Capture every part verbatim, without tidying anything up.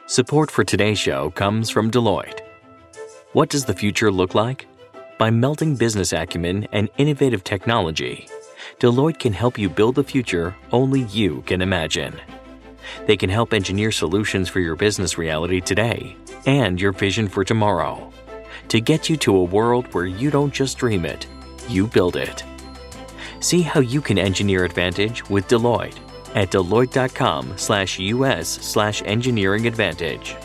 Support for today's show comes from Deloitte. What does the future look like? By melding business acumen and innovative technology, Deloitte can help you build the future only you can imagine. They can help engineer solutions for your business reality today and your vision for tomorrow to get you to a world where you don't just dream it, you build it. See how you can engineer advantage with Deloitte at Deloitte.com slash US slash engineering advantage.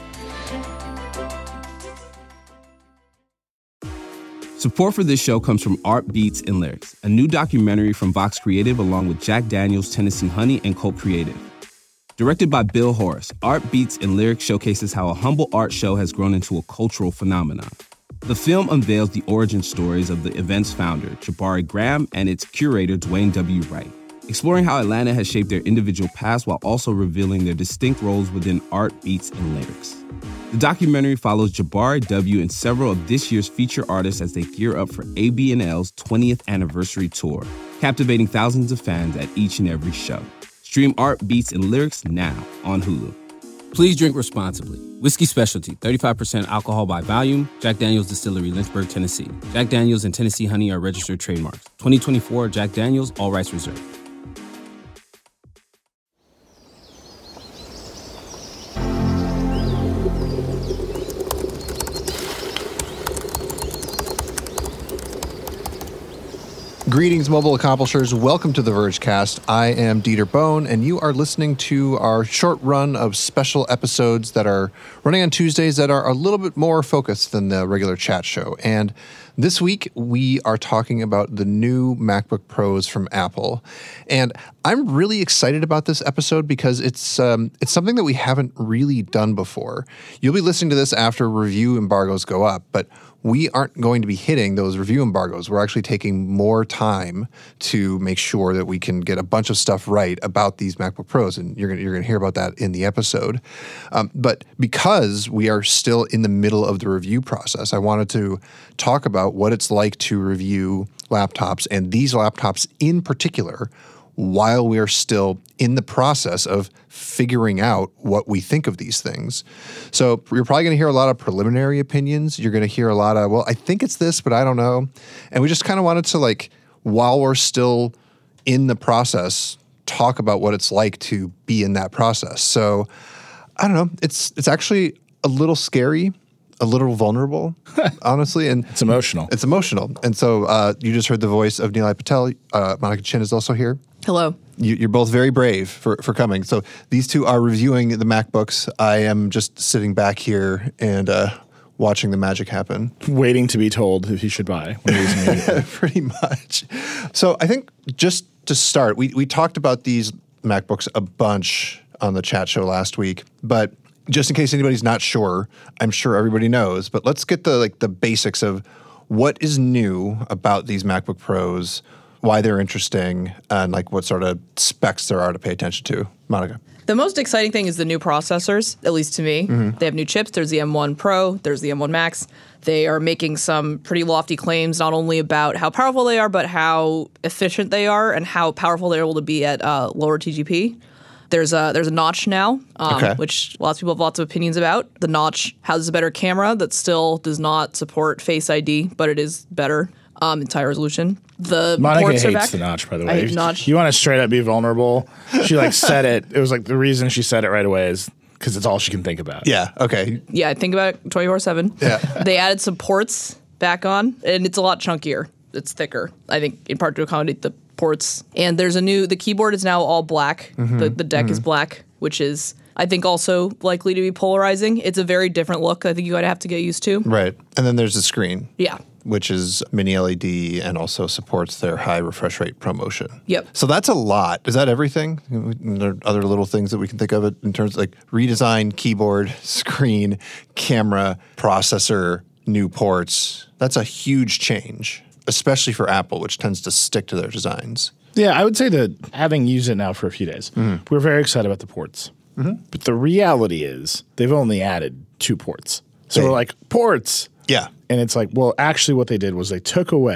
Support for this show comes from Art Beats and Lyrics, a new documentary from Vox Creative along with Jack Daniels, Tennessee Honey, and Colt Creative. Directed by Bill Horace, Art Beats and Lyrics showcases how a humble art show has grown into a cultural phenomenon. The film unveils the origin stories of the event's founder, Jabari Graham, and its curator, Dwayne W. Wright, exploring how Atlanta has shaped their individual paths while also revealing their distinct roles within Art Beats and Lyrics. The documentary follows Jabari W. and several of this year's feature artists as they gear up for A B N L's twentieth anniversary tour, captivating thousands of fans at each and every show. Stream Art Beats and Lyrics now on Hulu. Please drink responsibly. Whiskey Specialty, thirty-five percent alcohol by volume. Jack Daniels Distillery, Lynchburg, Tennessee. Jack Daniels and Tennessee Honey are registered trademarks. twenty twenty-four Jack Daniels, all rights reserved. Greetings, mobile accomplishers. Welcome to the Vergecast. I am Dieter Bone, and you are listening to our short run of special episodes that are running on Tuesdays that are a little bit more focused than the regular chat show. And this week, we are talking about the new MacBook Pros from Apple. And I'm really excited about this episode because it's um, it's something that we haven't really done before. You'll be listening to this after review embargoes go up, but we aren't going to be hitting those review embargoes. We're actually taking more time to make sure that we can get a bunch of stuff right about these MacBook Pros, and you're going you're going to hear about that in the episode. Um, but because we are still in the middle of the review process, I wanted to talk about what it's like to review laptops, and these laptops in particular, while we are still in the process of figuring out what we think of these things. So you're probably going to hear a lot of preliminary opinions. You're going to hear a lot of, well, I think it's this, but I don't know. And we just kind of wanted to, like, while we're still in the process, talk about what it's like to be in that process. So I don't know. It's it's actually a little scary, a little vulnerable, honestly. And it's emotional. It's emotional. And so uh, you just heard the voice of Nilay Patel. Uh, Monica Chin is also here. Hello. You, you're both very brave for, for coming. So these two are reviewing the MacBooks. I am just sitting back here and uh, watching the magic happen. Waiting to be told if you should buy. Pretty much. So I think just to start, we, we talked about these MacBooks a bunch on the chat show last week, but just in case anybody's not sure, I'm sure everybody knows, but let's get the like the basics of what is new about these MacBook Pros, why they're interesting, and like what sort of specs there are to pay attention to. Monica. The most exciting thing is the new processors, at least to me. Mm-hmm. They have new chips. There's the M one Pro. There's the M one Max. They are making some pretty lofty claims, not only about how powerful they are, but how efficient they are and how powerful they're able to be at uh, lower T G P. There's a there's a notch now, um, okay. which lots of people have lots of opinions about. The notch has a better camera that still does not support Face I D, but it is better um, in high resolution. The Monica ports hates are back. the notch, by the I way. hate notch. You want to straight up be vulnerable? She like said it. It was like the reason she said it right away is because it's all she can think about. Yeah. Okay. Yeah, I think about it twenty-four seven. Yeah. They added some ports back on, and it's a lot chunkier. It's thicker, I think, in part to accommodate the ports. And there's a new, the keyboard is now all black. Mm-hmm. The, the deck mm-hmm. is black, which is, I think, also likely to be polarizing. It's a very different look I think you gotta have to get used to. Right. And then there's the screen. Yeah. Which is mini L E D and also supports their high refresh rate ProMotion. Yep. So that's a lot. Is that everything? There are other little things that we can think of it in terms of like redesign, keyboard, screen, camera, processor, new ports. That's a huge change, especially for Apple, which tends to stick to their designs. Yeah, I would say that having used it now for a few days, mm-hmm. we're very excited about the ports. Mm-hmm. But the reality is they've only added two ports. So they, we're like, ports. Yeah. And it's like, well, actually what they did was they took away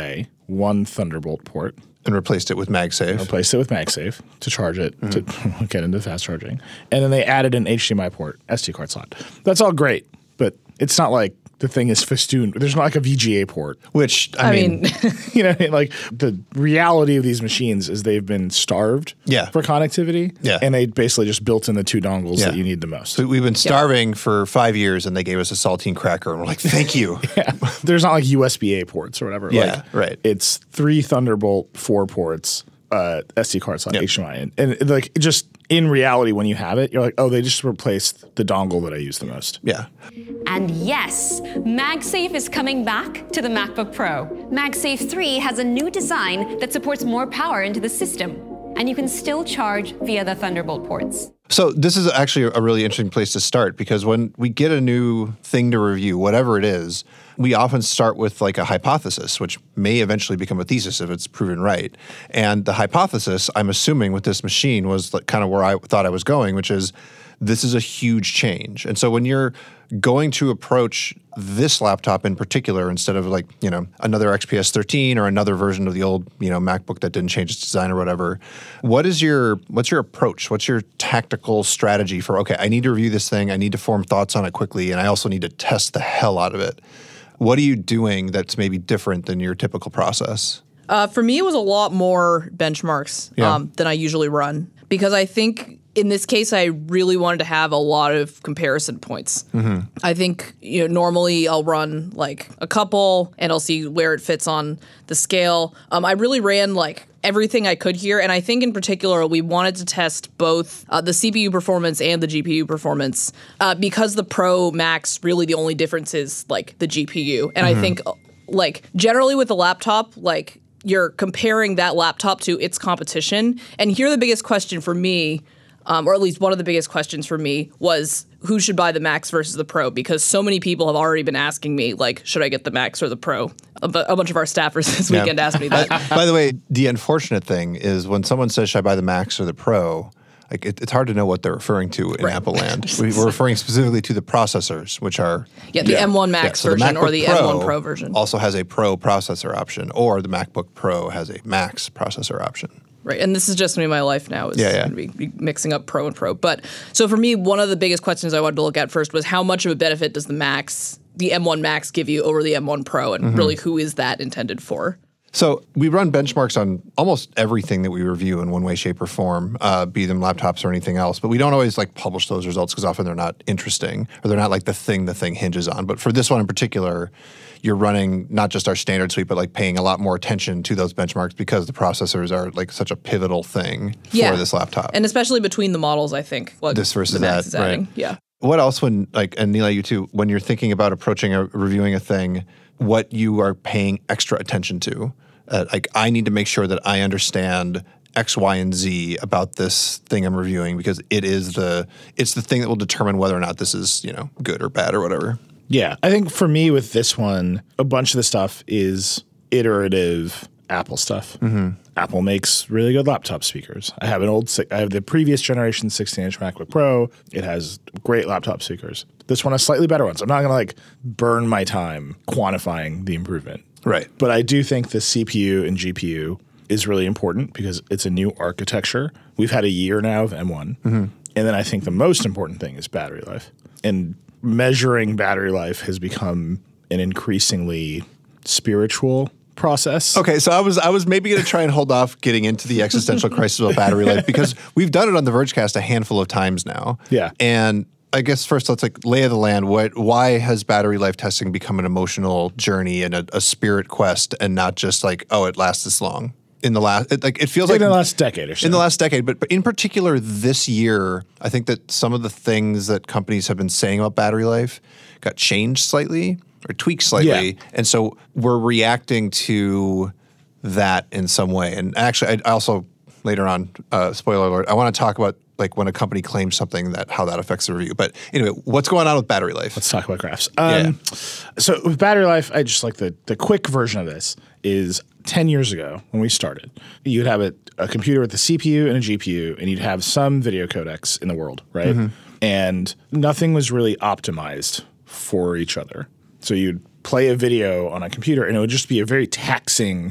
one Thunderbolt port. And replaced it with MagSafe. Replaced it with MagSafe to charge it, mm-hmm. to get into fast charging. And then they added an H D M I port, S D card slot. That's all great, but it's not like the thing is festooned. There's not like a V G A port. Which, I, I mean, mean you know, like the reality of these machines is they've been starved yeah. for connectivity. Yeah. And they basically just built in the two dongles yeah. that you need the most. So we've been starving yeah. for five years and they gave us a saltine cracker and we're like, thank you. yeah. There's not like U S B A ports or whatever. Yeah, like, right. It's three Thunderbolt, four ports, uh, S D card slot, yep. H D M I. And, and like just in reality, when you have it, you're like, oh, they just replaced the dongle that I use the most. Yeah. And yes, MagSafe is coming back to the MacBook Pro. MagSafe three has a new design that supports more power into the system, and you can still charge via the Thunderbolt ports. So this is actually a really interesting place to start because when we get a new thing to review, whatever it is, we often start with like a hypothesis, which may eventually become a thesis if it's proven right. And the hypothesis, I'm assuming with this machine, was like kind of where I thought I was going, which is this is a huge change. And so when you're going to approach this laptop in particular, instead of like, you know, another X P S thirteen or another version of the old, you know, MacBook that didn't change its design or whatever, what is your, what's your approach? What's your tactical strategy for, okay, I need to review this thing, I need to form thoughts on it quickly, and I also need to test the hell out of it. What are you doing that's maybe different than your typical process? Uh, for me, it was a lot more benchmarks Yeah. um, than I usually run because I think in this case, I really wanted to have a lot of comparison points. Mm-hmm. I think you know normally I'll run like a couple and I'll see where it fits on the scale. Um, I really ran like everything I could here, and I think in particular we wanted to test both uh, the C P U performance and the G P U performance uh, because the Pro Max really the only difference is like the G P U, and mm-hmm. I think like generally with the laptop like you're comparing that laptop to its competition, and here the biggest question for me. Um, or at least one of the biggest questions for me was who should buy the Max versus the Pro, because so many people have already been asking me, like, should I get the Max or the Pro? A, b- a bunch of our staffers this weekend yeah. asked me that. By the way, the unfortunate thing is when someone says, should I buy the Max or the Pro, like it, it's hard to know what they're referring to in right. Apple land. we, we're referring specifically to the processors, which are... Yeah, the yeah. M one Max yeah, so version the or the Pro M one Pro version. Also has a Pro processor option, or the MacBook Pro has a Max processor option. Right, and this is just going to be my life now is yeah, yeah. going to be mixing up Pro and Pro. But so for me, one of the biggest questions I wanted to look at first was how much of a benefit does the Max, the M one Max give you over the M one Pro, and mm-hmm. really who is that intended for? So we run benchmarks on almost everything that we review in one way, shape, or form, uh, be them laptops or anything else. But we don't always like publish those results because often they're not interesting or they're not like the thing the thing hinges on. But for this one in particular, you're running not just our standard suite, but like paying a lot more attention to those benchmarks because the processors are like such a pivotal thing yeah. for this laptop. And especially between the models, I think. What this versus the Max that, is adding. right? Yeah. What else when like, and Nilay, you too, when you're thinking about approaching or reviewing a thing, what you are paying extra attention to? Uh, like I need to make sure that I understand X, Y, and Z about this thing I'm reviewing because it is the it's the thing that will determine whether or not this is, you know, good or bad or whatever. Yeah, I think for me with this one, a bunch of the stuff is iterative Apple stuff. Mm-hmm. Apple makes really good laptop speakers. I have an old, I have the previous generation sixteen inch MacBook Pro. It has great laptop speakers. This one has slightly better ones. I'm not going to like burn my time quantifying the improvement. Right. But I do think the C P U and G P U is really important because it's a new architecture. We've had a year now of M one. Mm-hmm. And then I think the most important thing is battery life. And measuring battery life has become an increasingly spiritual process. Okay, so I was I was maybe going to try and hold off getting into the existential crisis of battery life because we've done it on the Vergecast a handful of times now. Yeah. And I guess first let's like lay of the land. What? Why has battery life testing become an emotional journey and a, a spirit quest, and not just like, oh, it lasts this long? In the last, it, like it feels in like the last decade or so. In the last decade, but, but in particular this year, I think that some of the things that companies have been saying about battery life got changed slightly or tweaked slightly, yeah. and so we're reacting to that in some way. And actually, I also later on, uh, spoiler alert, I want to talk about like when a company claims something that how that affects the review. But anyway, what's going on with battery life? Let's talk about graphs. Um, yeah. So with battery life, I just like the the quick version of this is ten years ago when we started, you'd have a, a computer with a C P U and a G P U, and you'd have some video codecs in the world, right? Mm-hmm. And nothing was really optimized for each other. So you'd play a video on a computer, and it would just be a very taxing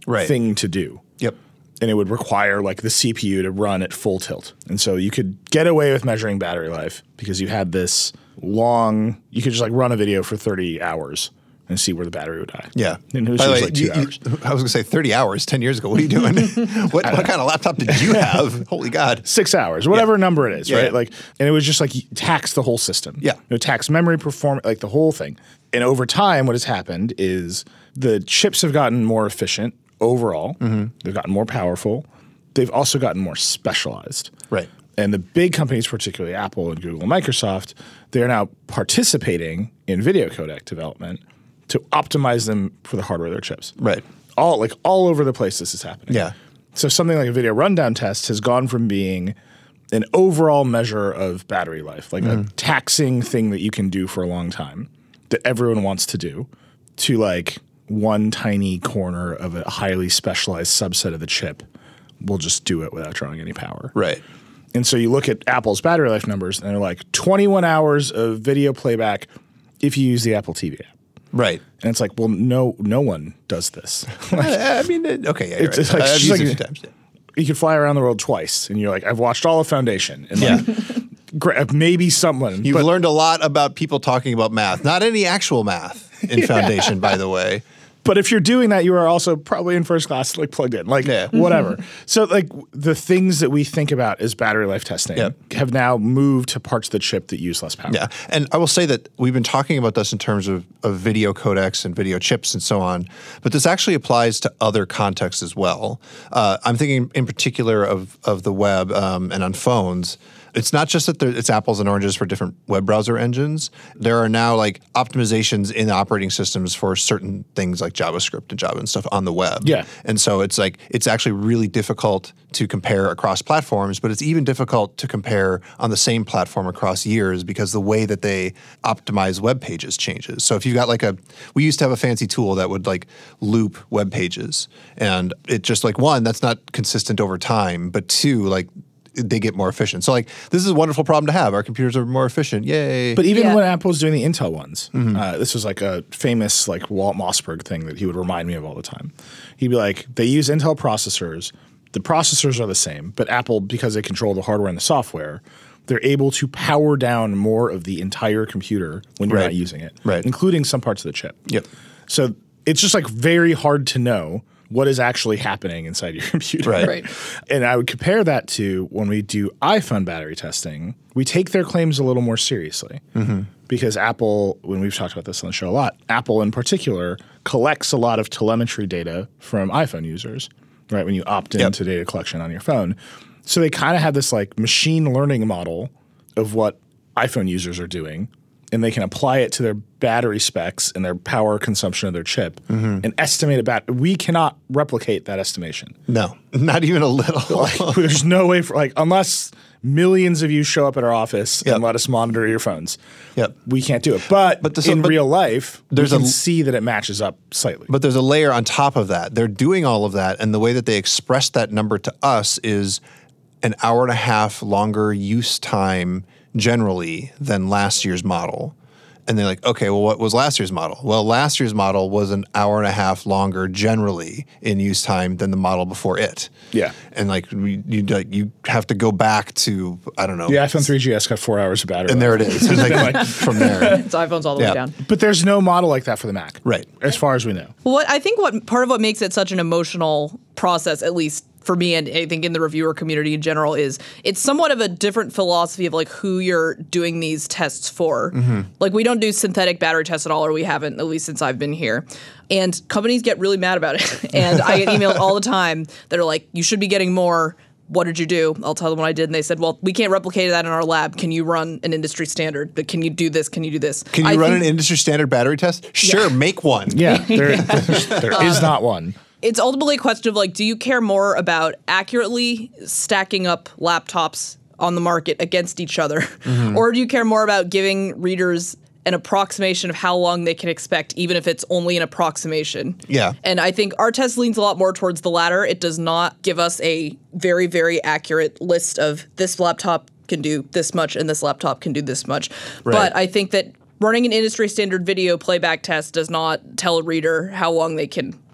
right. thing to do. Yep. And it would require like the C P U to run at full tilt. And so you could get away with measuring battery life because you had this long, you could just like run a video for thirty hours and see where the battery would die. Yeah. And it was By the way, like two you- you- hours. I was going to say thirty hours ten years ago. What are you doing? what, what kind of laptop did you have? Holy God. Six hours, whatever Yeah. number it is, Yeah, right? yeah. Like, and it was just like tax the whole system. Yeah. You know, tax memory, performance, like the whole thing. And over time, what has happened is the chips have gotten more efficient overall. Mm-hmm. They've gotten more powerful. They've also gotten more specialized. Right. And the big companies, particularly Apple and Google and Microsoft, they're now participating in video codec development to optimize them for the hardware of their chips. Right. All like all over the place this is happening. Yeah. So something like a video rundown test has gone from being an overall measure of battery life, like Mm-hmm. a taxing thing that you can do for a long time that everyone wants to do, to like one tiny corner of a highly specialized subset of the chip will just do it without drawing any power. Right. And so you look at Apple's battery life numbers and they're like twenty-one hours of video playback if you use the Apple T V app. Right. And it's like, well, no, no one does this. I mean, it- okay. Yeah, you're It's- right. it's like- I've it's used like- it a few times. Yeah. You could fly around the world twice, and you're like, I've watched all of Foundation, and like, gra- maybe someone. You've but learned a lot about people talking about math. Not any actual math in Foundation, by the way. But if you're doing that, you are also probably in first class, like plugged in, like Yeah. whatever. So like the things that we think about as battery life testing Yeah. have now moved to parts of the chip that use less power. Yeah, and I will say that we've been talking about this in terms of, of video codecs and video chips and so on, but this actually applies to other contexts as well. Uh, I'm thinking in particular of of the web um, and on phones. It's not just that there, it's apples and oranges for different web browser engines. There are now like optimizations in operating systems for certain things like JavaScript and Java and stuff on the web. Yeah. And so it's like it's actually really difficult to compare across platforms, but it's even difficult to compare on the same platform across years because the way that they optimize web pages changes. So if you've got like a, we used to have a fancy tool that would like loop web pages, and it just like one, that's not consistent over time, but two, like they get more efficient. So like this is a wonderful problem to have. Our computers are more efficient. Yay. But even Yeah. when Apple was doing the Intel ones, uh, this was like a famous like Walt Mossberg thing that he would remind me of all the time. He'd be like, they use Intel processors. The processors are the same, but Apple, because they control the hardware and the software, they're able to power down more of the entire computer when you're Right. not using it, Right. including some parts of the chip. Yep. So it's just like very hard to know what is actually happening inside your computer. Right. Right. And I would compare that to when we do iPhone battery testing, we take their claims a little more seriously. Mm-hmm. Because Apple, when we've talked about this on the show a lot, Apple in particular collects a lot of telemetry data from iPhone users, right? When you opt Yep. into data collection on your phone. So they kind of have this like machine learning model of what iPhone users are doing, and they can apply it to their battery specs and their power consumption of their chip Mm-hmm. and estimate it back. We cannot replicate that estimation. No, not even a little. Like, there's no way for like unless millions of you show up at our office Yep. and let us monitor your phones. Yep. We can't do it. But, But the- in but real life, there's we can a- see that it matches up slightly. But there's a layer on top of that. They're doing all of that, and the way that they express that number to us is an hour and a half longer use time generally than last year's model. And they're like, okay, well, what was last year's model? Well, last year's model was an hour and a half longer generally in use time than the model before it. Yeah. And like we, you, like, you have to go back to, I don't know. the iPhone three G S got four hours of battery. And there it life. is. It's like, from there. It's iPhone's all the Yeah. way down. But there's no model like that for the Mac. Right. As far as we know. What I think what part of what makes it such an emotional process, at least for me and I think in the reviewer community in general, is it's somewhat of a different philosophy of like who you're doing these tests for. Like we don't do synthetic battery tests at all, or we haven't, at least since I've been here. And companies get really mad about it. And I get emailed all the time that are like, you should be getting more. What did you do? I'll tell them what I did. And they said, well, we can't replicate that in our lab. Can you run an industry standard? But can you do this? Can you do this? Can you I run think- an industry standard battery test? Sure, make one. Yeah. There, there's- there is not one. It's ultimately a question of like, do you care more about accurately stacking up laptops on the market against each other? Or do you care more about giving readers an approximation of how long they can expect, even if it's only an approximation? Yeah. And I think our test leans a lot more towards the latter. It does not give us a very, very accurate list of this laptop can do this much and this laptop can do this much. Right. But I think that running an industry standard video playback test does not tell a reader how long they can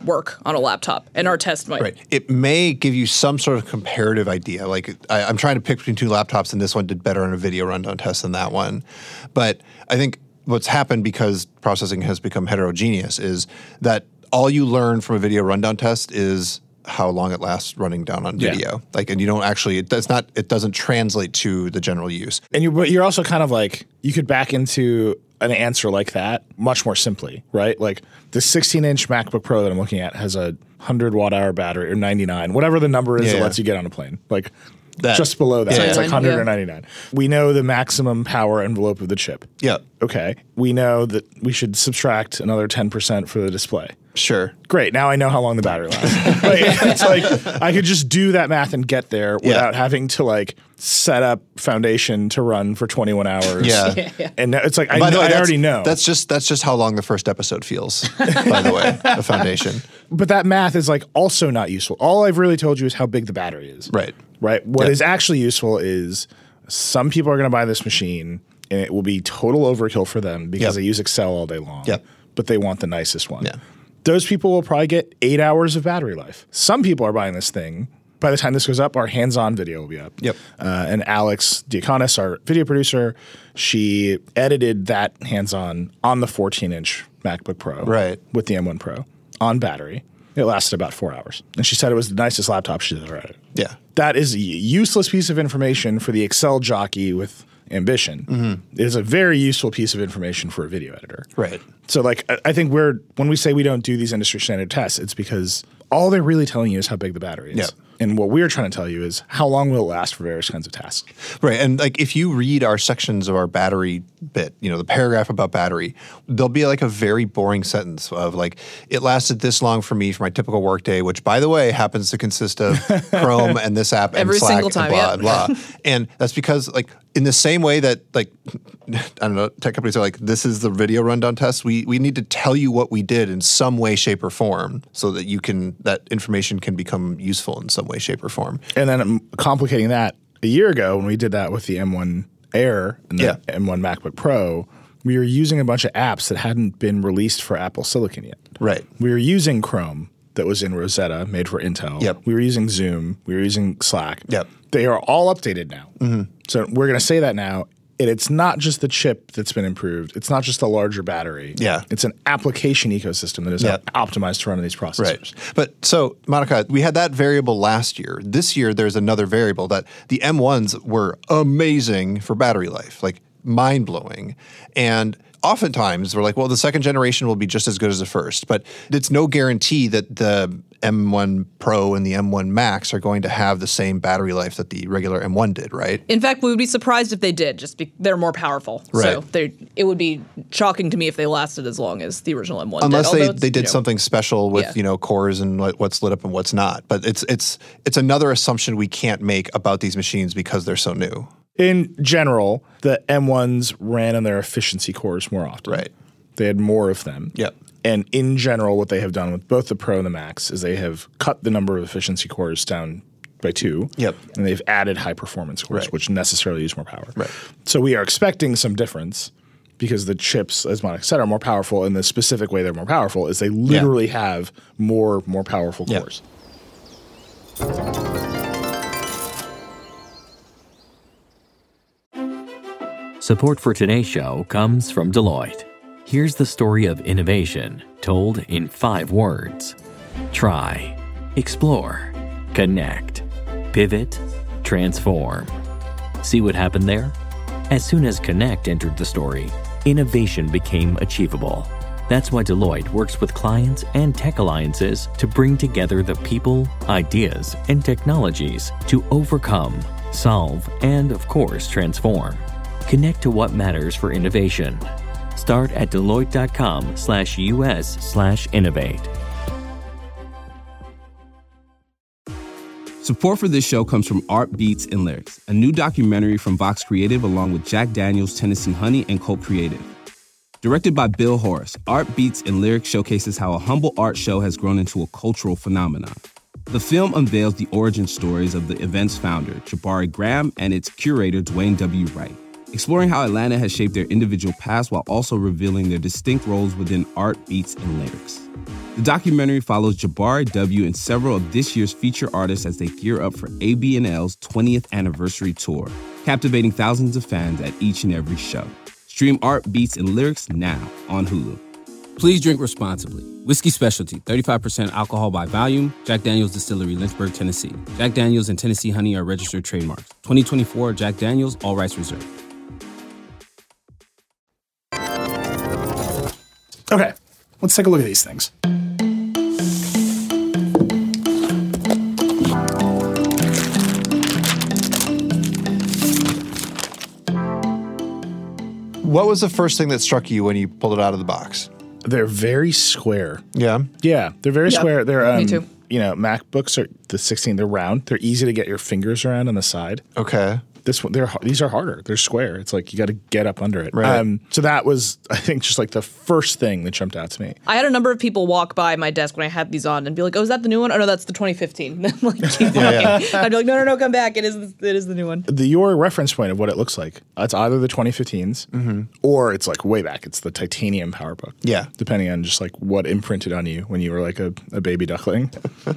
work on a laptop, and our test might. Right. It may give you some sort of comparative idea. Like I, I'm trying to pick between two laptops, and this one did better on a video rundown test than that one. But I think what's happened because processing has become heterogeneous is that all you learn from a video rundown test is how long it lasts running down on video. Yeah. Like, and you don't actually, it does not, it doesn't translate to the general use. And you, but you're also kind of like, you could back into an answer like that much more simply, right? Like the sixteen inch MacBook Pro that I'm looking at has a one hundred watt hour battery or ninety-nine, whatever the number is yeah, that yeah. lets you get on a plane. Like that. Just below that. Yeah, it's yeah. like one hundred yeah. or ninety-nine. We know the maximum power envelope of the chip. Yeah. Okay. We know that we should subtract another ten percent for the display. Sure. Great. Now I know how long the battery lasts. Like, it's like I could just do that math and get there without Yeah. having to like set up Foundation to run for twenty-one hours. Yeah. Yeah, yeah. And now it's like I, By the know, way, I that's- already know. That's just that's just how long the first episode feels. By the way, the Foundation. But that math is like also not useful. All I've really told you is how big the battery is. Right. Right. What Yeah. is actually useful is some people are going to buy this machine and it will be total overkill for them because Yep. they use Excel all day long. Yep. But they want the nicest one. Yeah. Those people will probably get eight hours of battery life. Some people are buying this thing. By the time this goes up, our hands-on video will be up. Yep. Uh, and Alex Diaconis, our video producer, she edited that hands-on on the fourteen inch MacBook Pro. Right. With the M one Pro on battery. It lasted about four hours. And she said it was the nicest laptop she's ever had. Yeah. That is a useless piece of information for the Excel jockey with ambition. Mm-hmm. It is a very useful piece of information for a video editor. Right. So like I, I think we're when we say we don't do these industry standard tests, it's because all they're really telling you is how big the battery is. Yeah. And what we're trying to tell you is how long will it last for various kinds of tasks. Right. And like if you read our sections of our battery bit, you know, the paragraph about battery, there'll be like a very boring sentence of like, it lasted this long for me for my typical workday, which by the way happens to consist of Chrome and this app and Every Slack single time, and blah yeah. and blah. And that's because like in the same way that like, I don't know, tech companies are like, this is the video rundown test. We we need to tell you what we did in some way, shape, or form so that you can, that information can become useful in some way, shape, or form. And then um, complicating that, a year ago when we did that with the M one Air and the Yeah. M one MacBook Pro, we were using a bunch of apps that hadn't been released for Apple Silicon yet. Right. We were using Chrome that was in Rosetta, made for Intel. Yep. We were using Zoom. We were using Slack. Yep. They are all updated now. Mm-hmm. So we're going to say that now. And it's not just the chip that's been improved. It's not just a larger battery. Yeah. It's an application ecosystem that is Yeah. optimized to run on these processors. Right. But so, Monica, we had that variable last year. This year, there's another variable that the M ones were amazing for battery life, like mind-blowing. And oftentimes, we're like, well, the second generation will be just as good as the first. But it's no guarantee that the M one Pro and the M one Max are going to have the same battery life that the regular M one did, right? In fact, we would be surprised if they did. Just be, they're more powerful, so Right. they it would be shocking to me if they lasted as long as the original M one Unless did. they, Although they it's, did you know, something special with Yeah. you know cores and what, what's lit up and what's not. But it's it's it's another assumption we can't make about these machines because they're so new. In general, the M ones ran on their efficiency cores more often. Right. They had more of them. Yep. And in general, what they have done with both the Pro and the Max is they have cut the number of efficiency cores down by two. Yep. And they've added high performance cores, Right. which necessarily use more power. Right. So we are expecting some difference because the chips, as Monica said, are more powerful. And the specific way they're more powerful is they literally have more more powerful Yeah. cores. Support for today's show comes from Deloitte. Here's the story of innovation told in five words. Try, explore, connect, pivot, transform. See what happened there? As soon as connect entered the story, innovation became achievable. That's why Deloitte works with clients and tech alliances to bring together the people, ideas, and technologies to overcome, solve, and of course, transform. Connect to what matters for innovation. Start at Deloitte.com slash US slash innovate. Support for this show comes from Art Beats and Lyrics, a new documentary from Vox Creative along with Jack Daniels, Tennessee Honey, and Colt Creative. Directed by Bill Horace, Art Beats and Lyrics showcases how a humble art show has grown into a cultural phenomenon. The film unveils the origin stories of the event's founder, Jabari Graham, and its curator, Dwayne W. Wright, exploring how Atlanta has shaped their individual paths while also revealing their distinct roles within art, beats, and lyrics. The documentary follows Jabari W. and several of this year's feature artists as they gear up for A B N L's twentieth anniversary tour, captivating thousands of fans at each and every show. Stream Art, Beats, and Lyrics now on Hulu. Please drink responsibly. Whiskey Specialty, thirty-five percent alcohol by volume. Jack Daniel's Distillery, Lynchburg, Tennessee. Jack Daniel's and Tennessee Honey are registered trademarks. twenty twenty-four Jack Daniel's, all rights reserved. Okay, let's take a look at these things. What was the first thing that struck you when you pulled it out of the box? They're very square. Yeah. Yeah, they're very Yep. square. They're um, Me too. You know, MacBooks are the sixteen. They're round. They're easy to get your fingers around on the side. Okay. This one, they're these are harder. They're square. It's like you got to get up under it. Right. Um, so that was, I think, just like the first thing that jumped out to me. I had a number of people walk by my desk when I had these on and be like, "Oh, is that the new one? Oh no, that's the twenty fifteen." Like, keep Yeah, walking. I'd be like, "No, no, no, come back. It is, it is the new one." The your reference point of what it looks like. It's either the twenty fifteens or it's like way back. It's the titanium PowerBook. Yeah. Depending on just like what imprinted on you when you were like a, a baby duckling.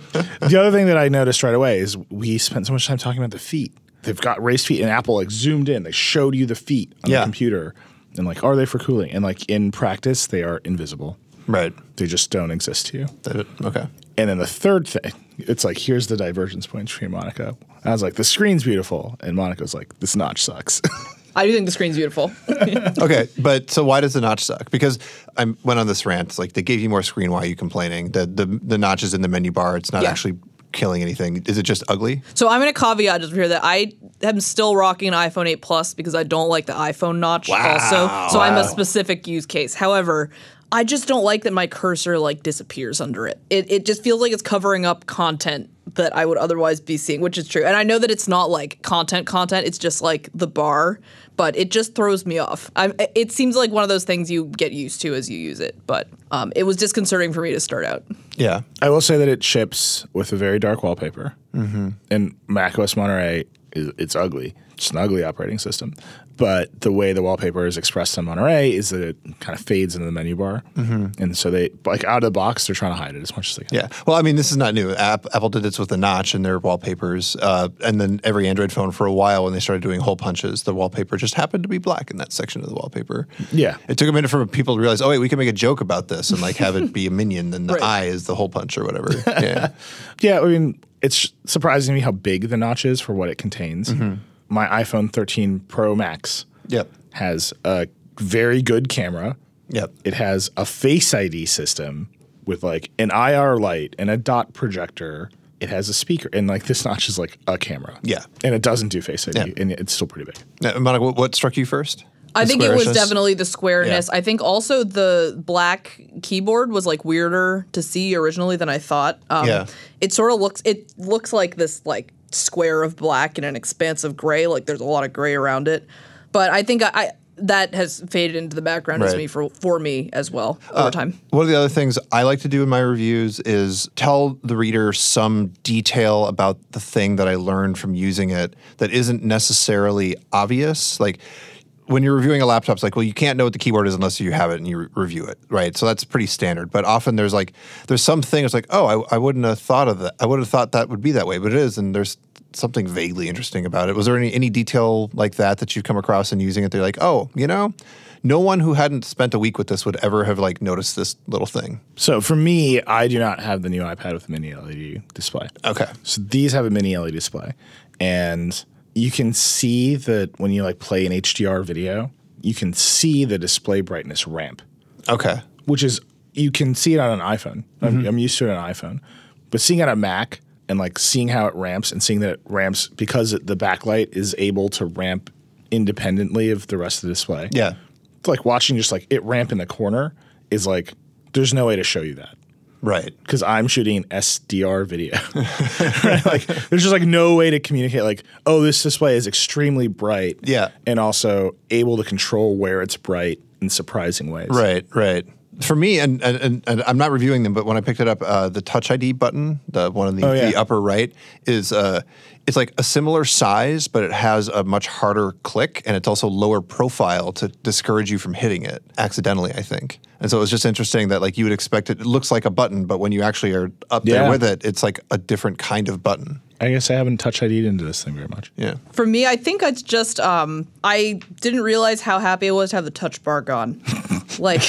The other thing that I noticed right away is we spent so much time talking about the feet. They've got raised feet, and Apple like zoomed in. They showed you the feet on Yeah. the computer, and like, are they for cooling? And like in practice, they are invisible. Right. They just don't exist to you. That- Okay. And then the third thing, it's like, here's the divergence point between Monica. I was like, the screen's beautiful, and Monica's like, this notch sucks. I do think the screen's beautiful. Okay, but so why does the notch suck? Because I went on this rant. It's like they gave you more screen. Why are you complaining? The the the notch is in the menu bar. It's not Yeah. actually killing anything. Is it just ugly? So I'm going to caveat just here that I am still rocking an iPhone eight Plus because I don't like the iPhone notch also. So I'm a specific use case. However, I just don't like that my cursor like disappears under it. It it just feels like it's covering up content that I would otherwise be seeing, which is true. And I know that it's not like content content, it's just like the bar, but it just throws me off. I'm, it seems like one of those things you get used to as you use it, but um, it was disconcerting for me to start out. Yeah. I will say that it ships with a very dark wallpaper. Mm-hmm. And macOS Monterey, is, it's ugly. It's an ugly operating system. But the way the wallpaper is expressed on Monterey is that it kind of fades into the menu bar. Mm-hmm. And so they, like out of the box, they're trying to hide it as much as they can. Yeah. Well, I mean, this is not new. App, Apple did this with the notch in their wallpapers. Uh, and then every Android phone for a while when they started doing hole punches, the wallpaper just happened to be black in that section of the wallpaper. Yeah. It took a minute for people to realize, oh, wait, we can make a joke about this and like have it be a minion and the Right. eye is the hole punch or whatever. Yeah. Yeah, I mean, it's surprising to me how big the notch is for what it contains. Mm-hmm. My iPhone thirteen Pro Max Yep. has a very good camera. Yep. It has a Face I D system with like an I R light and a dot projector. It has a speaker, and like this notch is like a camera. Yeah. And it doesn't do Face I D, Yeah. and it's still pretty big. Now, Monica, what, what struck you first? I The think it was squarishness? definitely the squareness. Yeah. I think also the black keyboard was like weirder to see originally than I thought. Um, Yeah. It sort of looks it looks like this like square of black and an expanse of gray. Like there's a lot of gray around it. But I think I, I that has faded into the background as Right. me for for me as well over time. One of the other things I like to do in my reviews is tell the reader some detail about the thing that I learned from using it that isn't necessarily obvious. Like when you're reviewing a laptop, it's like, well, you can't know what the keyboard is unless you have it and you re- review it, right? So that's pretty standard. But often there's like, there's some thing, it's like, oh, I, I wouldn't have thought of that. I would have thought that would be that way, but it is. And there's something vaguely interesting about it. Was there any, any detail like that that you've come across in using it? They're like, oh, you know, no one who hadn't spent a week with this would ever have like noticed this little thing. So for me, I do not have the new iPad with a mini L E D display. Okay. So these have a mini L E D display, and you can see that when you like play an H D R video, you can see the display brightness ramp, Okay. which is you can see it on an iPhone. I'm, I'm used to it on an iPhone, but seeing it on a Mac and like seeing how it ramps and seeing that it ramps because it, the backlight is able to ramp independently of the rest of the display. Yeah. It's like watching just like it ramp in the corner is like there's no way to show you that. Right. Because I'm shooting an S D R video. Right? Like, there's just like no way to communicate like, oh, this display is extremely bright. Yeah. And also able to control where it's bright in surprising ways. Right, right. For me, and, and, and, and I'm not reviewing them, but when I picked it up, uh, the Touch I D button, the one in the, Oh, yeah. the upper right, is uh, it's like a similar size, but it has a much harder click, and it's also lower profile to discourage you from hitting it accidentally, I think. And so it was just interesting that like you would expect it, it looks like a button, but when you actually are up Yeah. there with it, it's like a different kind of button. I guess I haven't touch I D'd into this thing very much. Yeah. For me, I think it's just um, I didn't realize how happy I was to have the touch bar gone. Like,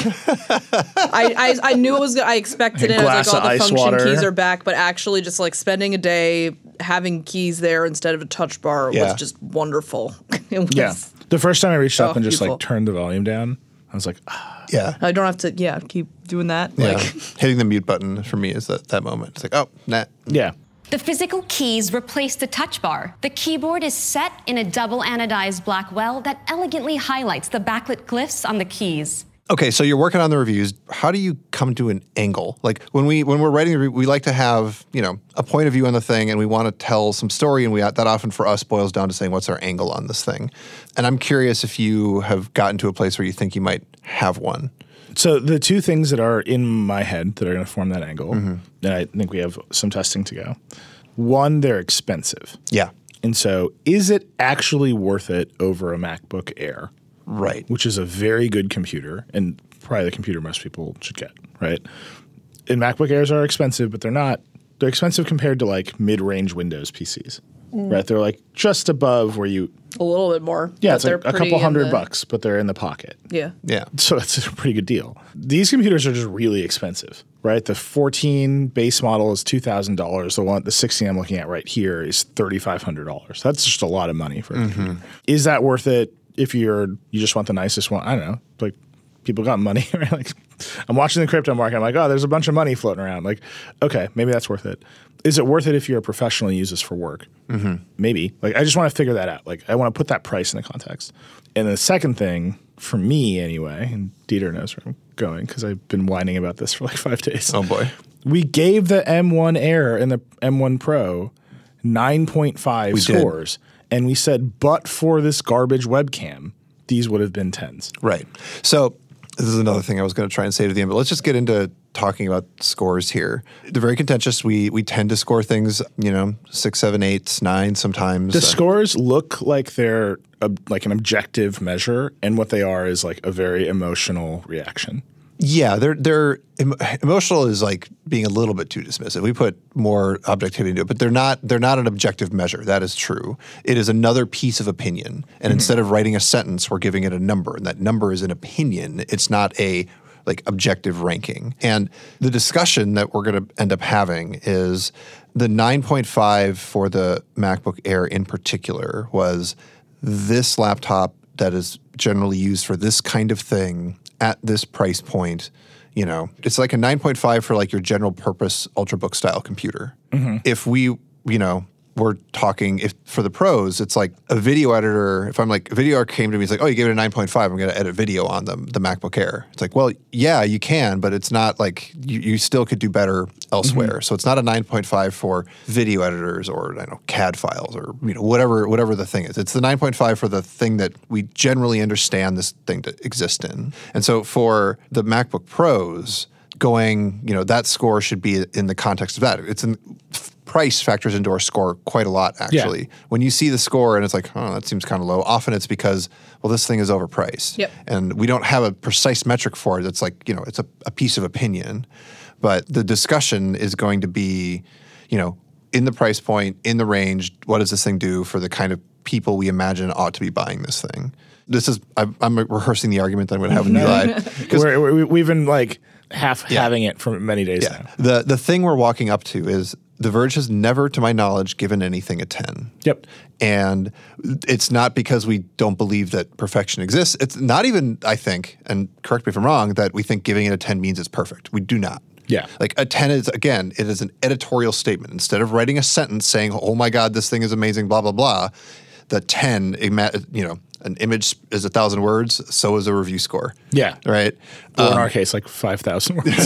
I, I I knew it was. I expected A it. I was glass like, of all the ice function water. keys are back, but actually, just like spending a day having keys there instead of a touch bar Yeah. was just wonderful. It was, Yeah. The first time I reached up Oh, and just beautiful. like turned the volume down, I was like, ah. Yeah. I don't have to. Yeah, keep doing that. Yeah. Like, Hitting the mute button for me is that, that moment. It's like, oh, nah. yeah. The physical keys replace the touch bar. The keyboard is set in a double anodized black well that elegantly highlights the backlit glyphs on the keys. Okay, so you're working on the reviews. How do you come to an angle? Like when we when we're writing, the re- we like to have you know a point of view on the thing, and we want to tell some story, and we that often for us boils down to saying what's our angle on this thing. And I'm curious if you have gotten to a place where you think you might have one. So the two things that are in my head that are going to form that angle, Mm-hmm. and I think we have some testing to go. One, they're expensive. Yeah, And so is it actually worth it over a MacBook Air, right. which is a very good computer and probably the computer most people should get, right? And MacBook Airs are expensive, but they're not. They're expensive compared to like mid-range Windows P Cs, right? They're like just above where you a little bit more. yeah, but it's like they're a pretty couple in hundred the- bucks, but they're in the pocket. Yeah. Yeah, So it's a pretty good deal. These computers are just really expensive, right? The fourteen base model is two thousand dollars. The one, the sixteen I'm looking at right here is thirty-five hundred dollars. That's just a lot of money for a computer. Is that worth it if you're you just want the nicest one? I don't know. Like people got money, right? Like I'm watching the crypto market. I'm like, oh, there's a bunch of money floating around. Like, okay, maybe that's worth it. Is it worth it if you're a professional and use this for work? Mm-hmm. Maybe. Like I just want to figure that out. Like I want to put that price in the context. And the second thing, for me anyway, and Dieter knows where I'm going because I've been whining about this for like five days. Oh boy. We gave the M one Air and the M one Pro nine point five We did. scores. And we said, but for this garbage webcam, these would have been tens. Right. So this is another thing I was going to try and say to the end, but let's just get into talking about scores here. They're very contentious. We we tend to score things, you know, six, seven, eights, nine sometimes. The Uh, scores look like they're a, like an objective measure, and what they are is like a very emotional reaction. Yeah, they're they're em- emotional is like being a little bit too dismissive. We put more objectivity into it, but they're not they're not an objective measure. That is true. It is another piece of opinion, and instead of writing a sentence, we're giving it a number, and that number is an opinion. It's not a like objective ranking. And the discussion that we're going to end up having is the nine point five for the MacBook Air in particular was this laptop that is generally used for this kind of thing at this price point. You know, it's like a nine point five for like your general purpose Ultrabook style computer. If we, you know, we're talking if for the pros, it's like a video editor. If I'm like a video editor came to me, it's like, oh, you gave it a nine point five. I'm going to edit video on the the MacBook Air. It's like, well, yeah, you can, but it's not like you, you still could do better elsewhere. So it's not a nine point five for video editors or I don't know C A D files or you know whatever whatever the thing is. It's the nine point five for the thing that we generally understand this thing to exist in. And so for the MacBook Pros, going, you know, that score should be in the context of that. It's in price factors into our score quite a lot, actually. Yeah. When you see the score and it's like, oh, that seems kind of low, often it's because, well, this thing is overpriced. Yep. And we don't have a precise metric for it. It's like, you know, it's a, a piece of opinion. But the discussion is going to be, you know, in the price point, in the range, what does this thing do for the kind of people we imagine ought to be buying this thing? This is, I'm, I'm rehearsing the argument that I'm going to have with Eli. 'Cause- We're, we're, we've been like half Yeah. having it for many days Yeah. now. The the thing we're walking up to is The Verge has never, to my knowledge, given anything a ten. Yep. And it's not because we don't believe that perfection exists. It's not even, I think, and correct me if I'm wrong, that we think giving it a ten means it's perfect. We do not. Yeah. Like a ten is, again, it is an editorial statement. Instead of writing a sentence saying, oh my God, this thing is amazing, blah, blah, blah, the ten, ima- you know, an image is a thousand words, so is a review score. Yeah. Right? Or in Um, our case, like five thousand words.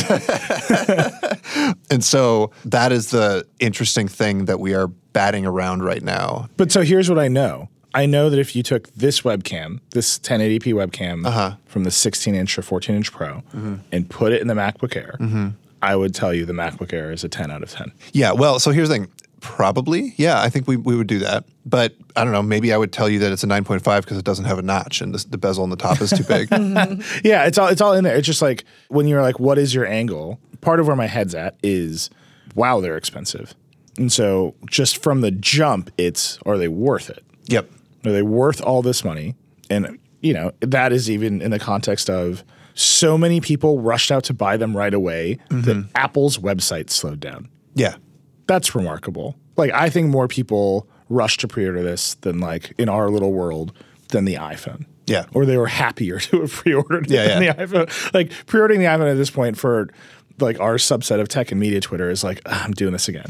And so that is the interesting thing that we are batting around right now. But so here's what I know. I know that if you took this webcam, this ten eighty p webcam Uh-huh. from the sixteen inch or fourteen inch Pro and put it in the MacBook Air, I would tell you the MacBook Air is a ten out of ten. Yeah, well, so here's the thing. Probably. Yeah, I think we, we would do that. But I don't know, maybe I would tell you that it's a nine point five because it doesn't have a notch and the, the bezel on the top is too big. Yeah, it's all it's all in there. It's just like when you're like, what is your angle? Part of where my head's at is, wow, they're expensive. And so just from the jump, it's, are they worth it? Yep. Are they worth all this money? And, you know, that is even in the context of so many people rushed out to buy them right away mm-hmm. that Apple's website slowed down. Yeah. That's remarkable. Like, I think more people rushed to pre-order this than, like, in our little world, than the iPhone. Yeah. Or they were happier to have pre-ordered yeah, than yeah. the iPhone. Like, pre-ordering the iPhone at this point for, like, our subset of tech and media Twitter is like, I'm doing this again.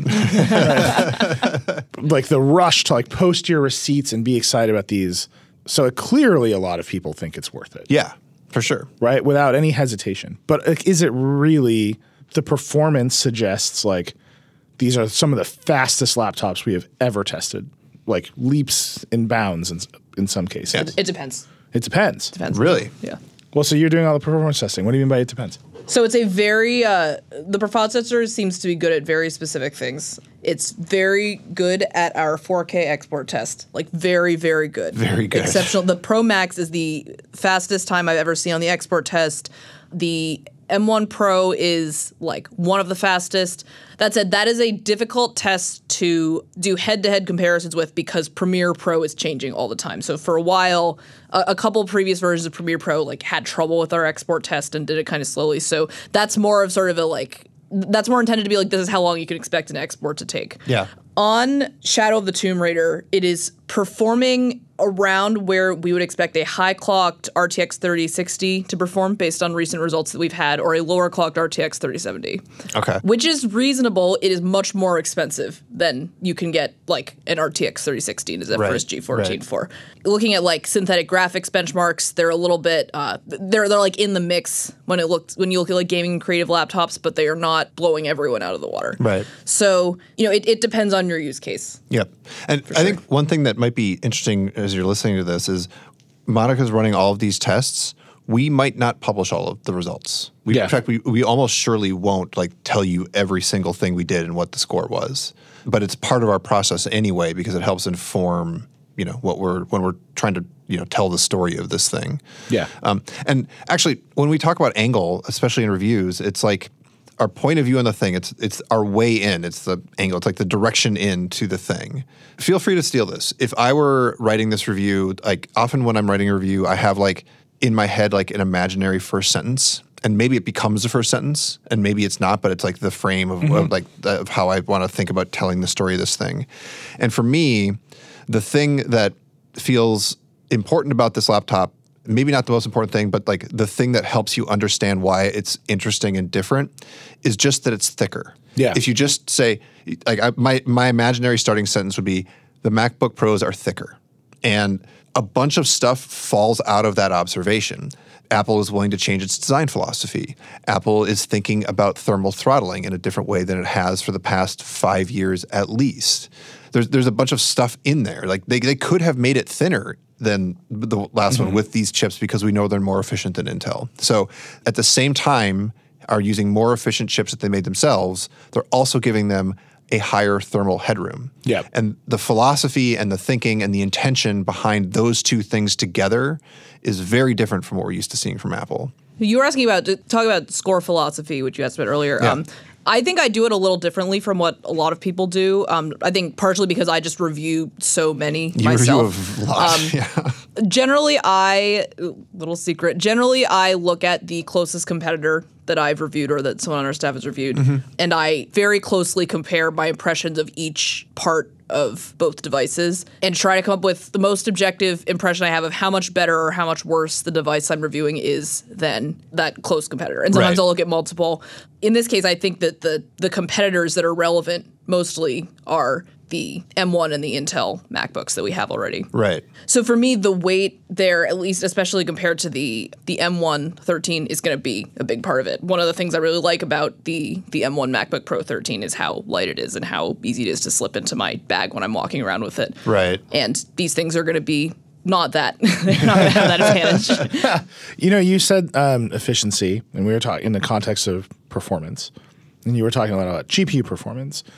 Like, the rush to, like, post your receipts and be excited about these. So it, clearly a lot of people think it's worth it. Yeah, for sure. Right? Without any hesitation. But like, is it really – the performance suggests, like, these are some of the fastest laptops we have ever tested, like leaps and bounds in, in some cases. It, it depends. It depends. Depends. Really? Yeah. Well, so you're doing all the performance testing. What do you mean by it depends? So it's a very uh, the processor seems to be good at very specific things. It's very good at our four K export test, like very, very good. Very good. Exceptional. The Pro Max is the fastest time I've ever seen on the export test. The M one Pro is like one of the fastest. That said, that is a difficult test to do head-to-head comparisons with because Premiere Pro is changing all the time. So for a while, a, a couple previous versions of Premiere Pro like had trouble with our export test and did it kind of slowly. So that's more of sort of a like that's more intended to be like this is how long you can expect an export to take. Yeah. On Shadow of the Tomb Raider, it is performing around where we would expect a high-clocked R T X thirty sixty to perform based on recent results that we've had, or a lower-clocked R T X thirty seventy. Okay. Which is reasonable. It is much more expensive than you can get, like, an R T X thirty sixty to Zephyrus Right, G fourteen right. for. Looking at, like, synthetic graphics benchmarks, they're a little bit, uh, they're, they're like, in the mix when it looks when you look at, like, gaming and creative laptops, but they are not blowing everyone out of the water. Right. So, you know, it, it depends on your use case. Yep. And I think one thing that might be interesting as you're listening to this is Monica's running all of these tests. We might not publish all of the results. We, Yeah. In fact, we, we almost surely won't like tell you every single thing we did and what the score was. But it's part of our process anyway because it helps inform, you know, what we're when we're trying to, you know, tell the story of this thing. Yeah. Um, and actually, when we talk about angle, especially in reviews, it's like our point of view on the thing. It's it's our way in. It's the angle. It's like the direction into the thing. Feel free to steal this. If I were writing this review, like often when I'm writing a review, I have like in my head like an imaginary first sentence, and maybe it becomes the first sentence, and maybe it's not, but it's like the frame of, Mm-hmm. of like the, of how I want to think about telling the story of this thing. And for me, the thing that feels important about this laptop, maybe not the most important thing, but like the thing that helps you understand why it's interesting and different is just that it's thicker. Yeah. If you just say, like I, my my imaginary starting sentence would be, the MacBook Pros are thicker. And a bunch of stuff falls out of that observation. Apple is willing to change its design philosophy. Apple is thinking about thermal throttling in a different way than it has for the past five years at least. There's there's a bunch of stuff in there. Like they, they could have made it thinner than the last Mm-hmm. one with these chips because we know they're more efficient than Intel. So at the same time, are using more efficient chips that they made themselves, they're also giving them a higher thermal headroom. Yep. And the philosophy and the thinking and the intention behind those two things together is very different from what we're used to seeing from Apple. You were asking about talk about score philosophy, which you asked about earlier. Yeah. Um, I think I do it a little differently from what a lot of people do. Um, I think partially because I just review so many You myself. review a lot. Um, yeah. Generally, I little secret. Generally, I look at the closest competitor that I've reviewed or that someone on our staff has reviewed, Mm-hmm. and I very closely compare my impressions of each part of both devices and try to come up with the most objective impression I have of how much better or how much worse the device I'm reviewing is than that close competitor. And sometimes Right. I'll look at multiple. In this case, I think that the the competitors that are relevant mostly are the M one and the Intel MacBooks that we have already. Right. So for me, the weight there, at least especially compared to the the M one thirteen, is going to be a big part of it. One of the things I really like about the the M one MacBook Pro thirteen is how light it is and how easy it is to slip into my bag when I'm walking around with it. Right. And these things are going to be not that. They're not going to have that advantage. You know, you said um, efficiency, and we were talking in the context of performance, and you were talking a lot about G P U performance.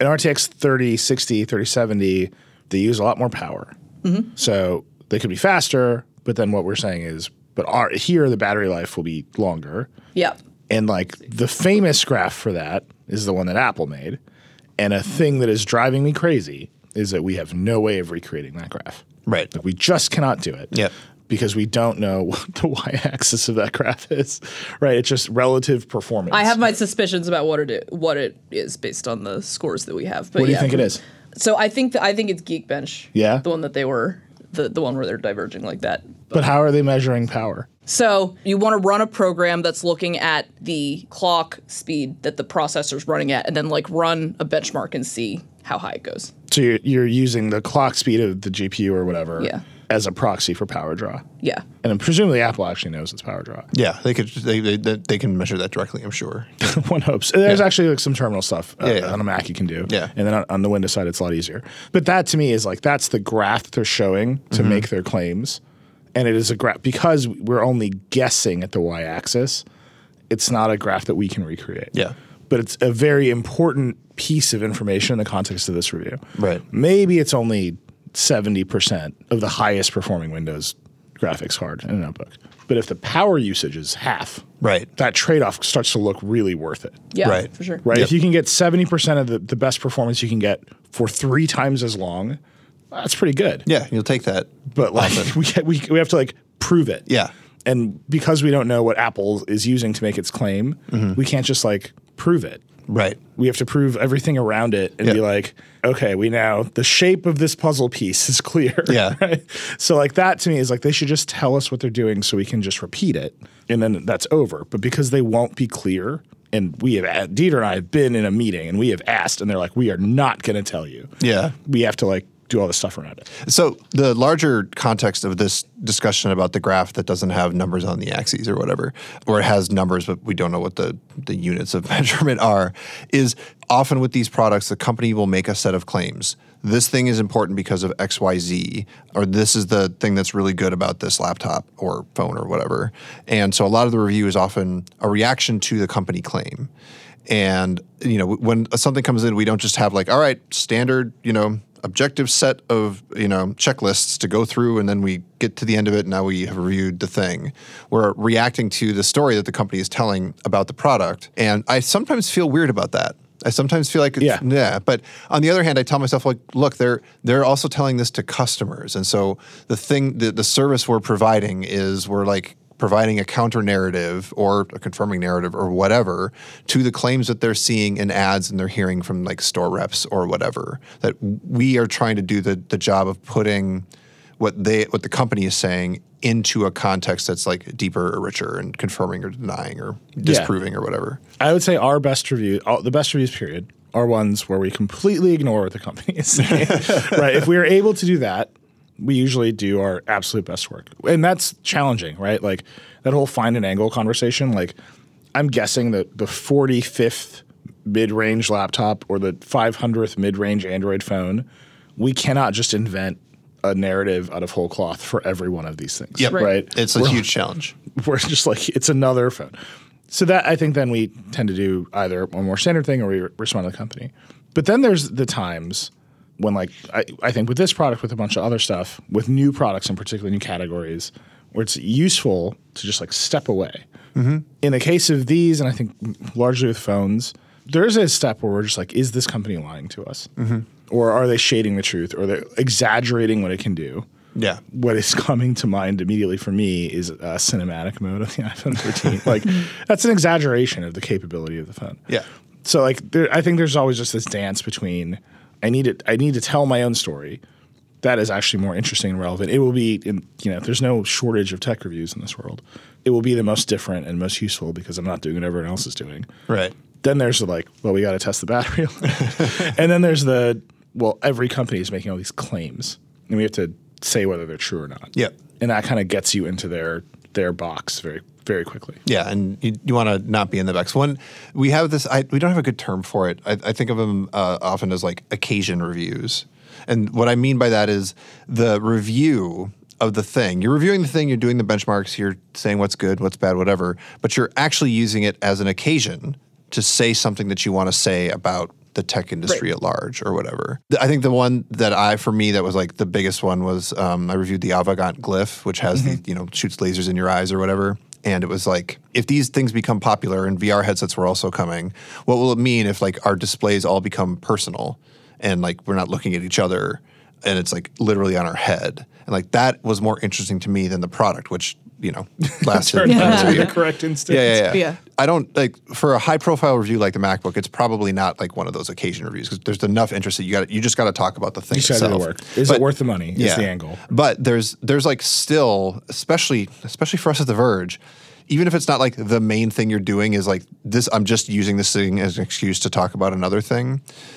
An R T X thirty sixty, thirty seventy, they use a lot more power. Mm-hmm. So they could be faster, but then what we're saying is, but our, here the battery life will be longer. Yeah. And like the famous graph for that is the one that Apple made. And a thing that is driving me crazy is that we have no way of recreating that graph. Right. Like we just cannot do it. Yep. Because we don't know what the y-axis of that graph is, right? It's just relative performance. I have my suspicions about what it is, what it is based on the scores that we have. But what do you yeah. think it is? So I think that I think it's Geekbench. Yeah? The one that they were the the one where they're diverging like that. But how are they measuring power? So you want to run a program that's looking at the clock speed that the processor's running at, and then like run a benchmark and see how high it goes. So you're, you're using the clock speed of the G P U or whatever. Yeah. As a proxy for power draw. Yeah. And then presumably Apple actually knows it's power draw. Yeah, they could they, they they can measure that directly, I'm sure. One hopes. There's Yeah. actually like some terminal stuff uh, Yeah, yeah. on a Mac you can do. Yeah. And then on, on the Windows side, it's a lot easier. But that to me is like, that's the graph that they're showing to Mm-hmm. make their claims. And it is a graph, because we're only guessing at the y-axis, it's not a graph that we can recreate. Yeah. But it's a very important piece of information in the context of this review. Right. Maybe it's only seventy percent of the highest performing Windows graphics card in a notebook. But if the power usage is half, Right. that trade-off starts to look really worth it. Yeah, Right. for sure. Right? Yep. If you can get seventy percent of the, the best performance you can get for three times as long, that's pretty good. Yeah, you'll take that. But like we, we we have to like prove it. Yeah. And because we don't know what Apple is using to make its claim, Mm-hmm. we can't just like prove it. Right. We have to prove everything around it and Yeah. be like, okay, we now, the shape of this puzzle piece is clear. Yeah. Right? So like that to me is like, they should just tell us what they're doing so we can just repeat it and then that's over. But because they won't be clear, and we have, Dieter and I have been in a meeting and we have asked and they're like, we are not going to tell you. Yeah. We have to like do all this stuff around it. So the larger context of this discussion about the graph that doesn't have numbers on the axes or whatever, or it has numbers but we don't know what the, the units of measurement are, is often with these products, the company will make a set of claims. This thing is important because of X Y Z, or this is the thing that's really good about this laptop or phone or whatever. And so a lot of the review is often a reaction to the company claim. And, you know, when something comes in, we don't just have like, all right, standard, you know, objective set of, you know, checklists to go through, and then we get to the end of it, and now we have reviewed the thing. We're reacting to the story that the company is telling about the product. And I sometimes feel weird about that. I sometimes feel like it's, Yeah. yeah. But on the other hand, I tell myself, like, look, they're they're also telling this to customers. And so the thing, the, the service we're providing is we're like providing a counter narrative or a confirming narrative or whatever to the claims that they're seeing in ads and they're hearing from like store reps or whatever. That we are trying to do the the job of putting what they what the company is saying into a context that's like deeper or richer and confirming or denying or disproving or whatever. I would say our best review, all, the best reviews period, are ones where we completely ignore what the company is saying. Right? If we are able to do that, we usually do our absolute best work. And that's challenging, right? Like that whole find an angle conversation, like I'm guessing that the forty-fifth mid-range laptop or the five hundredth mid-range Android phone, we cannot just invent a narrative out of whole cloth for every one of these things. Yep. Right. Right. It's a We're- huge challenge. We're just like, it's another phone. So that I think then we tend to do either a more standard thing or we respond to the company. But then there's the times when like, I, I think with this product, with a bunch of other stuff, with new products in particular, new categories, where it's useful to just like step away. Mm-hmm. In the case of these, and I think largely with phones, there is a step where we're just like, is this company lying to us? Mm-hmm. Or are they shading the truth? Or they're exaggerating what it can do? Yeah. What is coming to mind immediately for me is a cinematic mode of the iPhone thirteen. Like that's an exaggeration of the capability of the phone. Yeah. So like there, I think there's always just this dance between I need it. I need to tell my own story. That is actually more interesting and relevant. It will be, in, you know, there's no shortage of tech reviews in this world. It will be the most different and most useful because I'm not doing what everyone else is doing. Right. Then there's the like, well, we got to test the battery. And then there's the, well, every company is making all these claims, and we have to say whether they're true or not. Yep. And that kind of gets you into their their box very very quickly. Yeah, and you, you want to not be in the box. One, we have this. I, we don't have a good term for it. I, I think of them uh, often as like occasion reviews, and what I mean by that is the review of the thing. You're reviewing the thing. You're doing the benchmarks. You're saying what's good, what's bad, whatever. But you're actually using it as an occasion to say something that you want to say about the tech industry right. at large or whatever. I think the one that I, for me, that was like the biggest one was um, I reviewed the Avegant Glyph, which has mm-hmm. the, you know, shoots lasers in your eyes or whatever. And it was like, if these things become popular and V R headsets were also coming, what will it mean if like our displays all become personal and like we're not looking at each other and it's like literally on our head? And like that was more interesting to me than the product, which, you know, lasted. Turned out to be the correct instance. Yeah, yeah, yeah, yeah. I don't like for a high profile review like the MacBook, it's probably not like one of those occasion reviews because there's enough interest that you got you just got to talk about the thing you itself. You work. Is but, it worth the money? Is yeah. the angle. But there's there's like still, especially especially for us at The Verge, even if it's not like the main thing you're doing is like this, I'm just using this thing as an excuse to talk about another thing.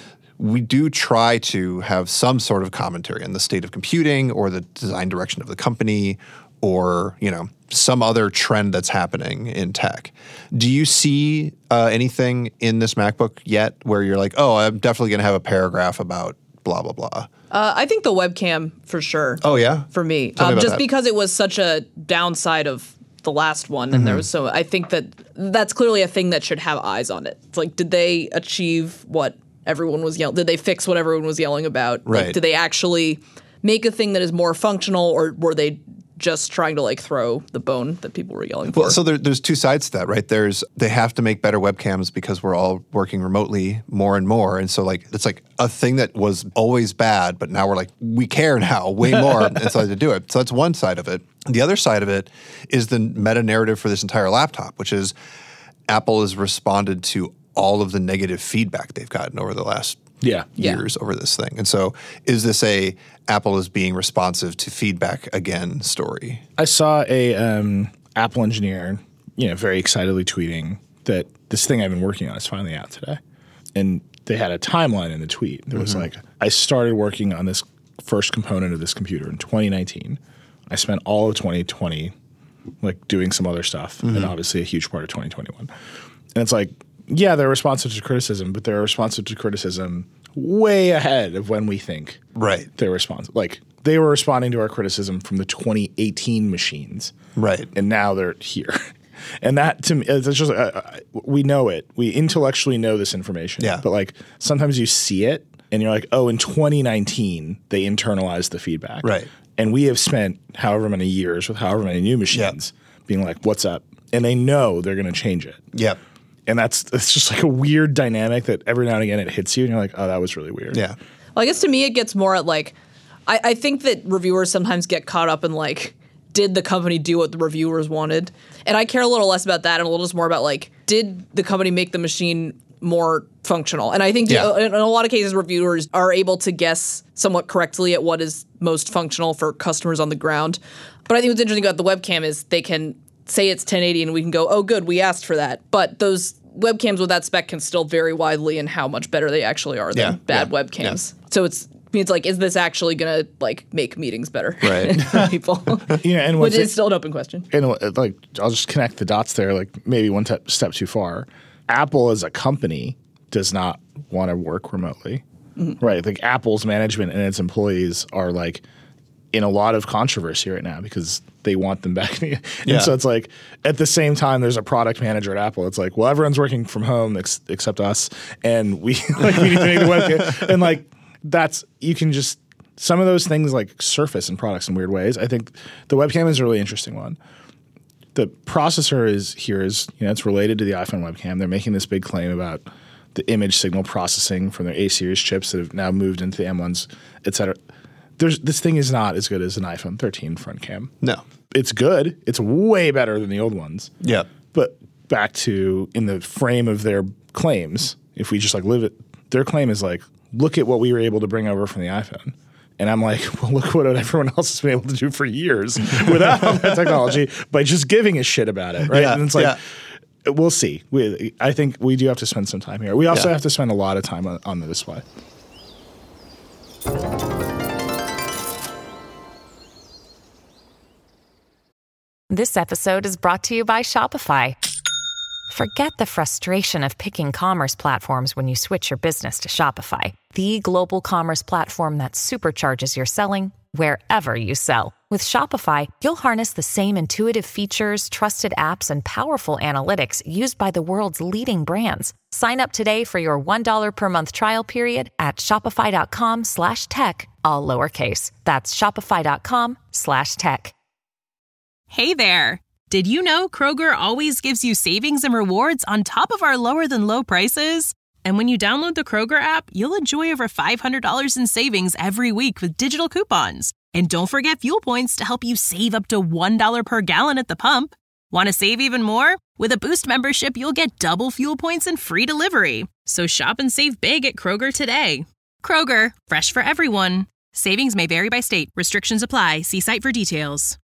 We do try to have some sort of commentary on the state of computing or the design direction of the company or, you know, some other trend that's happening in tech. Do you see uh, anything in this MacBook yet where you're like, oh, I'm definitely going to have a paragraph about blah, blah, blah? Uh, I think the webcam for sure. Oh, yeah? For me. Tell me Um, about just that. because it was such a downside of the last one and Mm-hmm. there was so I think that that's clearly a thing that should have eyes on it. It's like, did they achieve what everyone was yelling? Did they fix what everyone was yelling about? Right. Like, did they actually make a thing that is more functional, or were they just trying to like throw the bone that people were yelling for? Well, so there, there's two sides to that, right? There's they have to make better webcams because we're all working remotely more and more, and so like it's like a thing that was always bad, but now we're like we care now way more, and so to do it. So that's one side of it. The other side of it is the meta narrative for this entire laptop, which is Apple has responded to all of the negative feedback they've gotten over the last Yeah. years Yeah. over this thing. And so is this a Apple is being responsive to feedback again story? I saw a um, Apple engineer, you know, very excitedly tweeting that this thing I've been working on is finally out today. And they had a timeline in the tweet. There was mm-hmm. like, I started working on this first component of this computer in twenty nineteen. I spent all of twenty twenty like doing some other stuff, mm-hmm. and obviously a huge part of twenty twenty-one. And it's like, yeah, they're responsive to criticism, but they're responsive to criticism way ahead of when we think right. they're responsive. Like they were responding to our criticism from the twenty eighteen machines, right? And now they're here. And that to me, it's just uh, we know it. We intellectually know this information. Yeah. But like sometimes you see it and you're like, oh, in twenty nineteen they internalized the feedback, right? And we have spent however many years with however many new machines yep. being like, what's up? And they know they're going to change it. Yep. And that's it's just like a weird dynamic that every now and again it hits you and you're like, oh, that was really weird. Yeah. Well, I guess to me it gets more at like, I, I think that reviewers sometimes get caught up in like, did the company do what the reviewers wanted? And I care a little less about that and a little just more about like, did the company make the machine more functional? And I think Yeah. in a lot of cases, reviewers are able to guess somewhat correctly at what is most functional for customers on the ground. But I think what's interesting about the webcam is they can say it's ten eighty and we can go, oh, good, we asked for that. But those webcams with that spec can still vary widely in how much better they actually are than Yeah, bad yeah, webcams. So it's it's like, is this actually going to like make meetings better Right. for people? Yeah, and Which what's is it- still an open question. And uh, like, I'll just connect the dots there. Like, maybe one te- step too far. Apple as a company does not want to work remotely, mm-hmm. right? Like, Apple's management and its employees are like in a lot of controversy right now because they want them back. And Yeah. so it's like, at the same time, there's a product manager at Apple. It's like, well, everyone's working from home ex- except us, and we like we need to make the webcam. And like, that's you can just. Some of those things like surface in products in weird ways. I think the webcam is a really interesting one. The processor is here is, you know, it's related to the iPhone webcam. They're making this big claim about the image signal processing from their A-series chips that have now moved into the M ones, et cetera. There's, this thing is not as good as an iPhone thirteen front cam. No. It's good. It's way better than the old ones. Yeah. But back to in the frame of their claims, if we just like live it, their claim is like, look at what we were able to bring over from the iPhone. And I'm like, well, look what everyone else has been able to do for years without that technology by just giving a shit about it, right? Yeah, And it's like, yeah. we'll see. We, I think we do have to spend some time here. We also Yeah. have to spend a lot of time on, on the display. This episode is brought to you by Shopify. Forget the frustration of picking commerce platforms when you switch your business to Shopify, the global commerce platform that supercharges your selling wherever you sell. With Shopify, you'll harness the same intuitive features, trusted apps, and powerful analytics used by the world's leading brands. Sign up today for your one dollar per month trial period at shopify.com slash tech, all lowercase. That's shopify.com slash tech. Hey there. Did you know Kroger always gives you savings and rewards on top of our lower than low prices? And when you download the Kroger app, you'll enjoy over five hundred dollars in savings every week with digital coupons. And don't forget fuel points to help you save up to one dollar per gallon at the pump. Want to save even more? With a Boost membership, you'll get double fuel points and free delivery. So shop and save big at Kroger today. Kroger, fresh for everyone. Savings may vary by state. Restrictions apply. See site for details.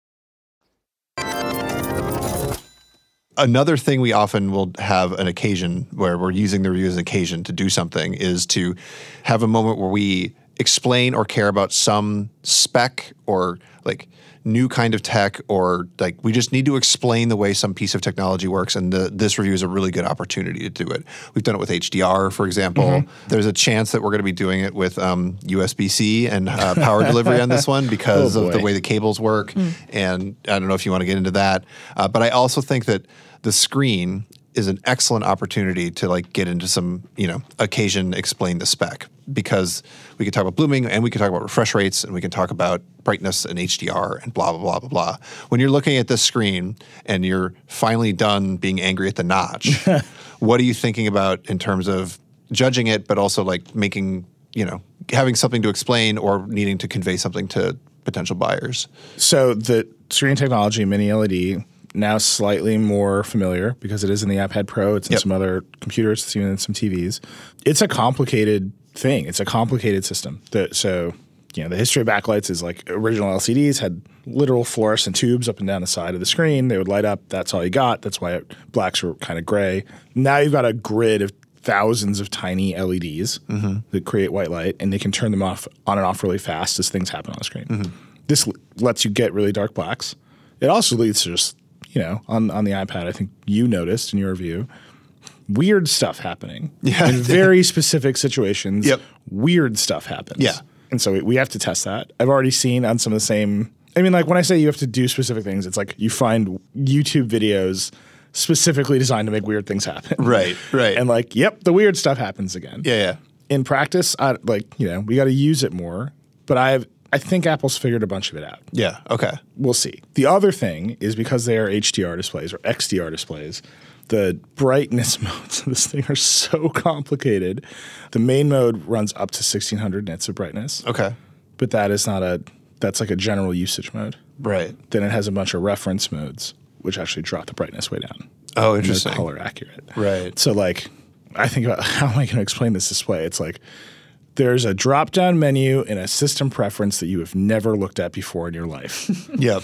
Another thing we often will have an occasion where we're using the review as an occasion to do something is to have a moment where we explain or care about some spec or like new kind of tech, or like we just need to explain the way some piece of technology works, and the, this review is a really good opportunity to do it. We've done it with H D R, for example. Mm-hmm. There's a chance that we're going to be doing it with um, U S B C and uh, power delivery on this one because oh of the way the cables work, mm. and I don't know if you want to get into that. Uh, but I also think that the screen is an excellent opportunity to like get into some, you know, occasion explain the spec, because we can talk about blooming and we can talk about refresh rates and we can talk about brightness and H D R and blah, blah, blah, blah, blah. When you're looking at this screen and you're finally done being angry at the notch, what are you thinking about in terms of judging it, but also like making, you know, having something to explain or needing to convey something to potential buyers? So the screen technology, mini L E D, now slightly more familiar because it is in the iPad Pro. It's in yep. some other computers. It's even in some T Vs. It's a complicated thing. It's a complicated system. The, so, you know, the history of backlights is like original L C Ds had literal fluorescent tubes up and down the side of the screen. They would light up. That's all you got. That's why it, blacks were kind of gray. Now you've got a grid of thousands of tiny L E Ds mm-hmm. that create white light, and they can turn them off on and off really fast as things happen on the screen. Mm-hmm. This l- lets you get really dark blacks. It also leads to just, you know, on, on the iPad, I think you noticed in your review, weird stuff happening. Yeah. In very specific situations, yep. weird stuff happens. Yeah. And so we, we have to test that. I've already seen on some of the same – I mean, like when I say you have to do specific things, it's like you find YouTube videos specifically designed to make weird things happen. Right, right. And like, yep, the weird stuff happens again. Yeah, yeah. In practice, I, like, you know, we got to use it more. But I've – I think Apple's figured a bunch of it out. Yeah, okay. We'll see. The other thing is because they are H D R displays or X D R displays, the brightness modes of this thing are so complicated. The main mode runs up to sixteen hundred nits of brightness. Okay. But that is not a – that's like a general usage mode. Right. Then it has a bunch of reference modes, which actually drop the brightness way down. Oh, interesting. And they're color accurate. Right. So like I think about how am I going to explain this display? It's like – there's a drop-down menu and a system preference that you have never looked at before in your life. Yep.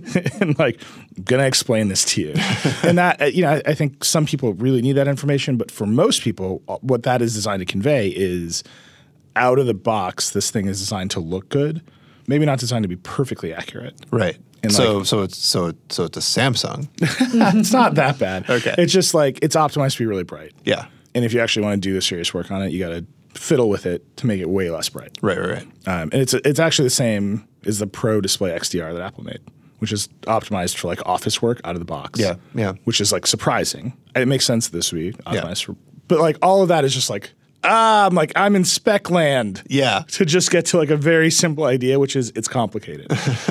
And like, I'm going to explain this to you. And that, you know, I, I think some people really need that information, but for most people, what that is designed to convey is out of the box, this thing is designed to look good, maybe not designed to be perfectly accurate. Right. And so, like, so it's so so it's a Samsung. It's not that bad. Okay. It's just like it's optimized to be really bright. Yeah. And if you actually want to do the serious work on it, you got to fiddle with it to make it way less bright. Right, right, right. Um, and it's it's actually the same as the Pro Display X D R that Apple made, which is optimized for like office work out of the box. Yeah, yeah. Which is like surprising. And it makes sense that this would be optimized yeah. for. But like all of that is just like ah, I'm like I'm in spec land. Yeah. To just get to like a very simple idea, which is it's complicated.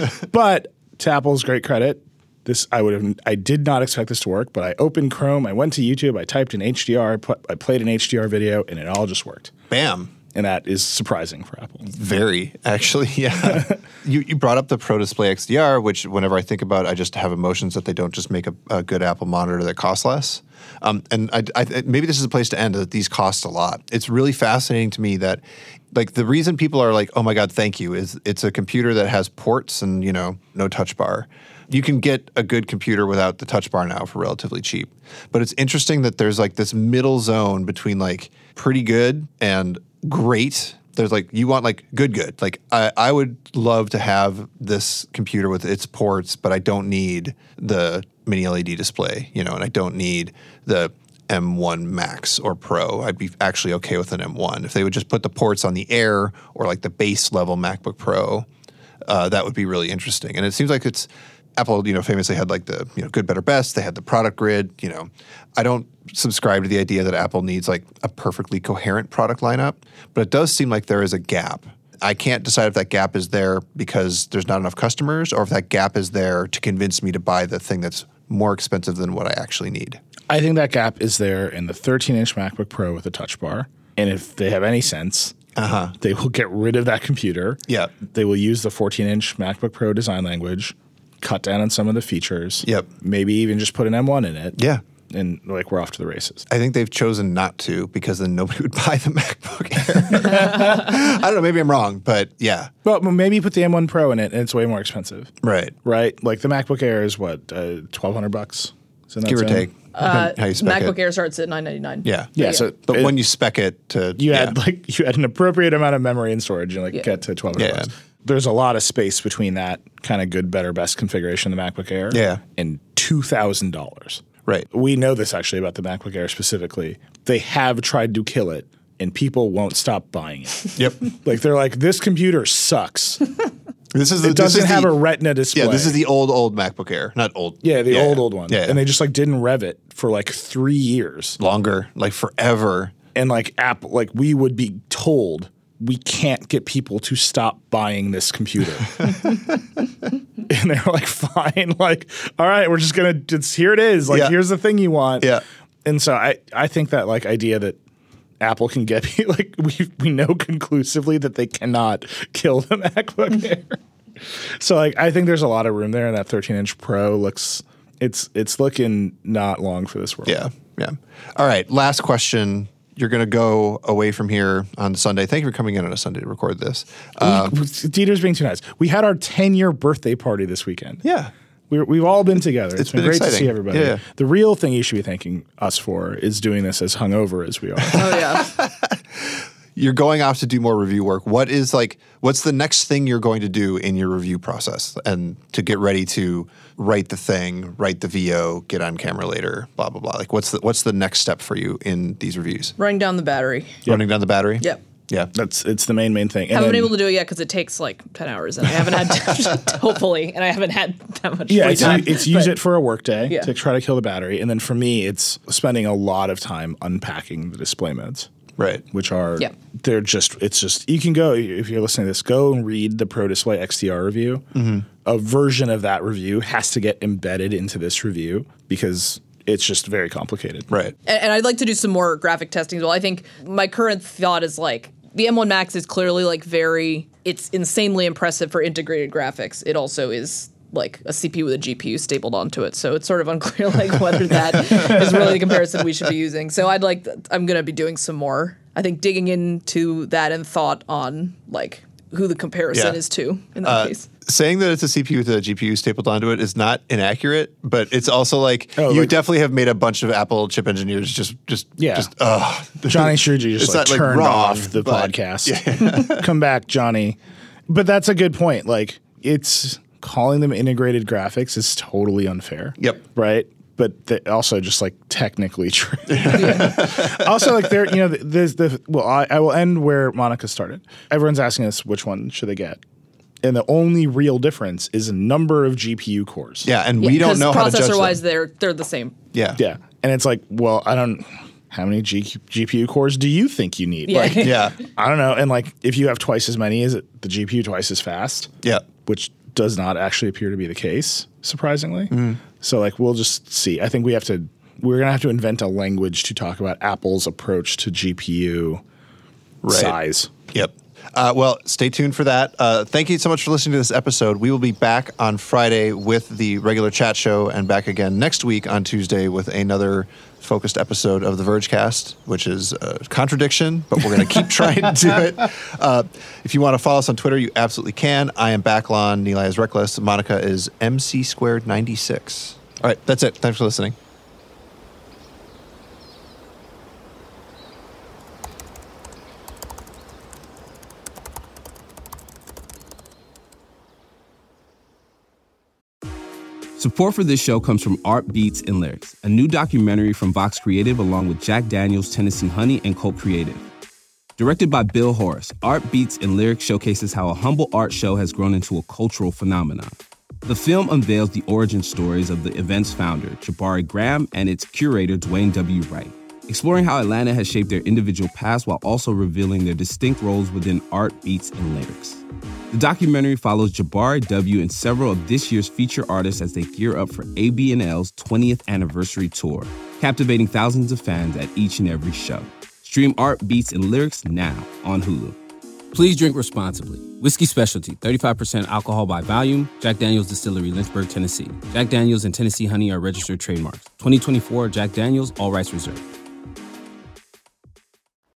But to Apple's great credit, this I would have I did not expect this to work, but I opened Chrome, I went to YouTube, I typed in H D R, I, put, I played an H D R video, and it all just worked. Bam. And that is surprising for Apple. Very, actually, yeah. you you brought up the Pro Display X D R, which whenever I think about it, I just have emotions that they don't just make a, a good Apple monitor that costs less. Um, and I, I, maybe this is a place to end, that these cost a lot. It's really fascinating to me that like the reason people are like, oh my God, thank you, is it's a computer that has ports and, you know, no touch bar. You can get a good computer without the touch bar now for relatively cheap. But it's interesting that there's like this middle zone between like pretty good and great There's like, you want like good, good. Like I, I would love to have this computer with its ports, but I don't need the mini L E D display, you know, and I don't need the M one Max or Pro. I'd be actually okay with an M one. If they would just put the ports on the Air or like the base level MacBook Pro, uh, that would be really interesting. And it seems like it's, Apple, you know, famously had like the, you know, good, better, best. They had the product grid, you know. I don't subscribe to the idea that Apple needs like a perfectly coherent product lineup, but it does seem like there is a gap. I can't decide if that gap is there because there's not enough customers or if that gap is there to convince me to buy the thing that's more expensive than what I actually need. I think that gap is there in the thirteen-inch MacBook Pro with a touch bar. And if they have any sense, uh-huh. they will get rid of that computer. Yeah. They will use the fourteen-inch MacBook Pro design language, cut down on some of the features. Yep. Maybe even just put an M one in it. Yeah. And like we're off to the races. I think they've chosen not to because then nobody would buy the MacBook Air. I don't know. Maybe I'm wrong, but yeah. Well, maybe you put the M one Pro in it and it's way more expensive. Right. Right? Like the MacBook Air is what, uh, twelve hundred bucks? Give or take. Uh, how you spec MacBook it. Air starts at nine ninety-nine. Yeah. Yeah. So but it, when you spec it to you yeah. had like you had an appropriate amount of memory and storage and like Yeah. get to twelve hundred Yeah. bucks. There's a lot of space between that kind of good, better, best configuration of the MacBook Air Yeah. and two thousand dollars. Right. We know this actually about the MacBook Air specifically. They have tried to kill it and people won't stop buying it. Yep. Like they're like, this computer sucks. This is the, It doesn't this is have the, a Retina display. Yeah, this is the old, old MacBook Air. Not old. Yeah, the old, old one. Yeah, yeah. And they just like didn't rev it for like three years. Longer, like forever. And like Apple, like we would be told we can't get people to stop buying this computer. And they're like, fine, like, all right, we're just gonna just here it is. Like, Yeah. here's the thing you want. Yeah. And so I, I think that like idea that Apple can get like we we know conclusively that they cannot kill the MacBook Air. So like I think there's a lot of room there, and that thirteen-inch Pro looks it's it's looking not long for this world. Yeah, yeah. All right, last question. You're going to go away from here on Sunday. Thank you for coming in on a Sunday to record this. Um, Dieter's being too nice. We had our ten-year birthday party this weekend. yeah. We're, we've all been together. It's It's been, been great to exciting. see everybody. Yeah. The real thing you should be thanking us for is doing this as hungover as we are. Oh, yeah. You're going off to do more review work. What is like, what's the next thing you're going to do in your review process and to get ready to write the thing, write the V O, get on camera later, blah, blah, blah. Like what's the, what's the next step for you in these reviews? Running down the battery. Running down the battery? Yep. Yeah. That's it's the main main thing. And haven't then, been able to do it yet because it takes like ten hours, and I haven't had to, hopefully, and I haven't had that much yeah, free it's, time. it's use But- it for a work day Yeah. to try to kill the battery, and then for me, it's spending a lot of time unpacking the display modes. Right. Which are Yeah. they're just it's just you can go if you're listening to this, go and read the Pro Display X D R review. Mm-hmm. A version of that review has to get embedded into this review because it's just very complicated. Right. And, and I'd like to do some more graphic testing as well. I think my current thought is like the M one Max is clearly like very, it's insanely impressive for integrated graphics. It also is like a C P U with a G P U stapled onto it. So it's sort of unclear like whether that is really the comparison we should be using. So I'd like, th- I'm going to be doing some more, I think, digging into that and thought on like who the comparison Yeah. is to in that Uh, case. saying that it's a C P U with a G P U stapled onto it is not inaccurate, but it's also like Oh, you like- definitely have made a bunch of Apple chip engineers just just Yeah. just ugh. Johnny Shuji just It's like not, like, turned wrong, off the but- podcast. Come back, Johnny. But that's a good point. Like it's calling them integrated graphics is totally unfair. Yep. Right. But th- also just like technically true. Also, like there, you know, there's the well, I, I will end where Monica started. Everyone's asking us which one should they get, and the only real difference is a number of G P U cores. Yeah, and we don't know how to judge processor wise, them. they're they're the same. Yeah. Yeah. And it's like, well, I don't. How many G- GPU cores do you think you need? Yeah. Like, Yeah. I don't know. And like, if you have twice as many, is it the G P U twice as fast? Yeah. Which does not actually appear to be the case, surprisingly. So like, we'll just see. I think we have to. We're gonna have to invent a language to talk about Apple's approach to G P U Right. size. Yep. Uh, well, stay tuned for that. Uh, thank you so much for listening to this episode. We will be back on Friday with the regular chat show and back again next week on Tuesday with another focused episode of the Vergecast, which is a contradiction, but we're going to keep trying to do it. Uh, if you want to follow us on Twitter, you absolutely can. I am Backlon. Nilay is Reckless. Monica is M C squared ninety-six. All right, that's it. Thanks for listening. Support for this show comes from Art Beats and Lyrics, a new documentary from Vox Creative along with Jack Daniels, Tennessee Honey, and Colt Creative. Directed by Bill Horace, Art Beats and Lyrics showcases how a humble art show has grown into a cultural phenomenon. The film unveils the origin stories of the event's founder, Jabari Graham, and its curator, Dwayne W. Wright, exploring how Atlanta has shaped their individual paths while also revealing their distinct roles within Art, Beats, and Lyrics. The documentary follows Jabari W. and several of this year's feature artists as they gear up for A B N L's twentieth anniversary tour, captivating thousands of fans at each and every show. Stream Art, Beats, and Lyrics now on Hulu. Please drink responsibly. Whiskey Specialty, thirty-five percent alcohol by volume. Jack Daniels Distillery, Lynchburg, Tennessee. Jack Daniels and Tennessee Honey are registered trademarks. twenty twenty-four Jack Daniels, all rights reserved.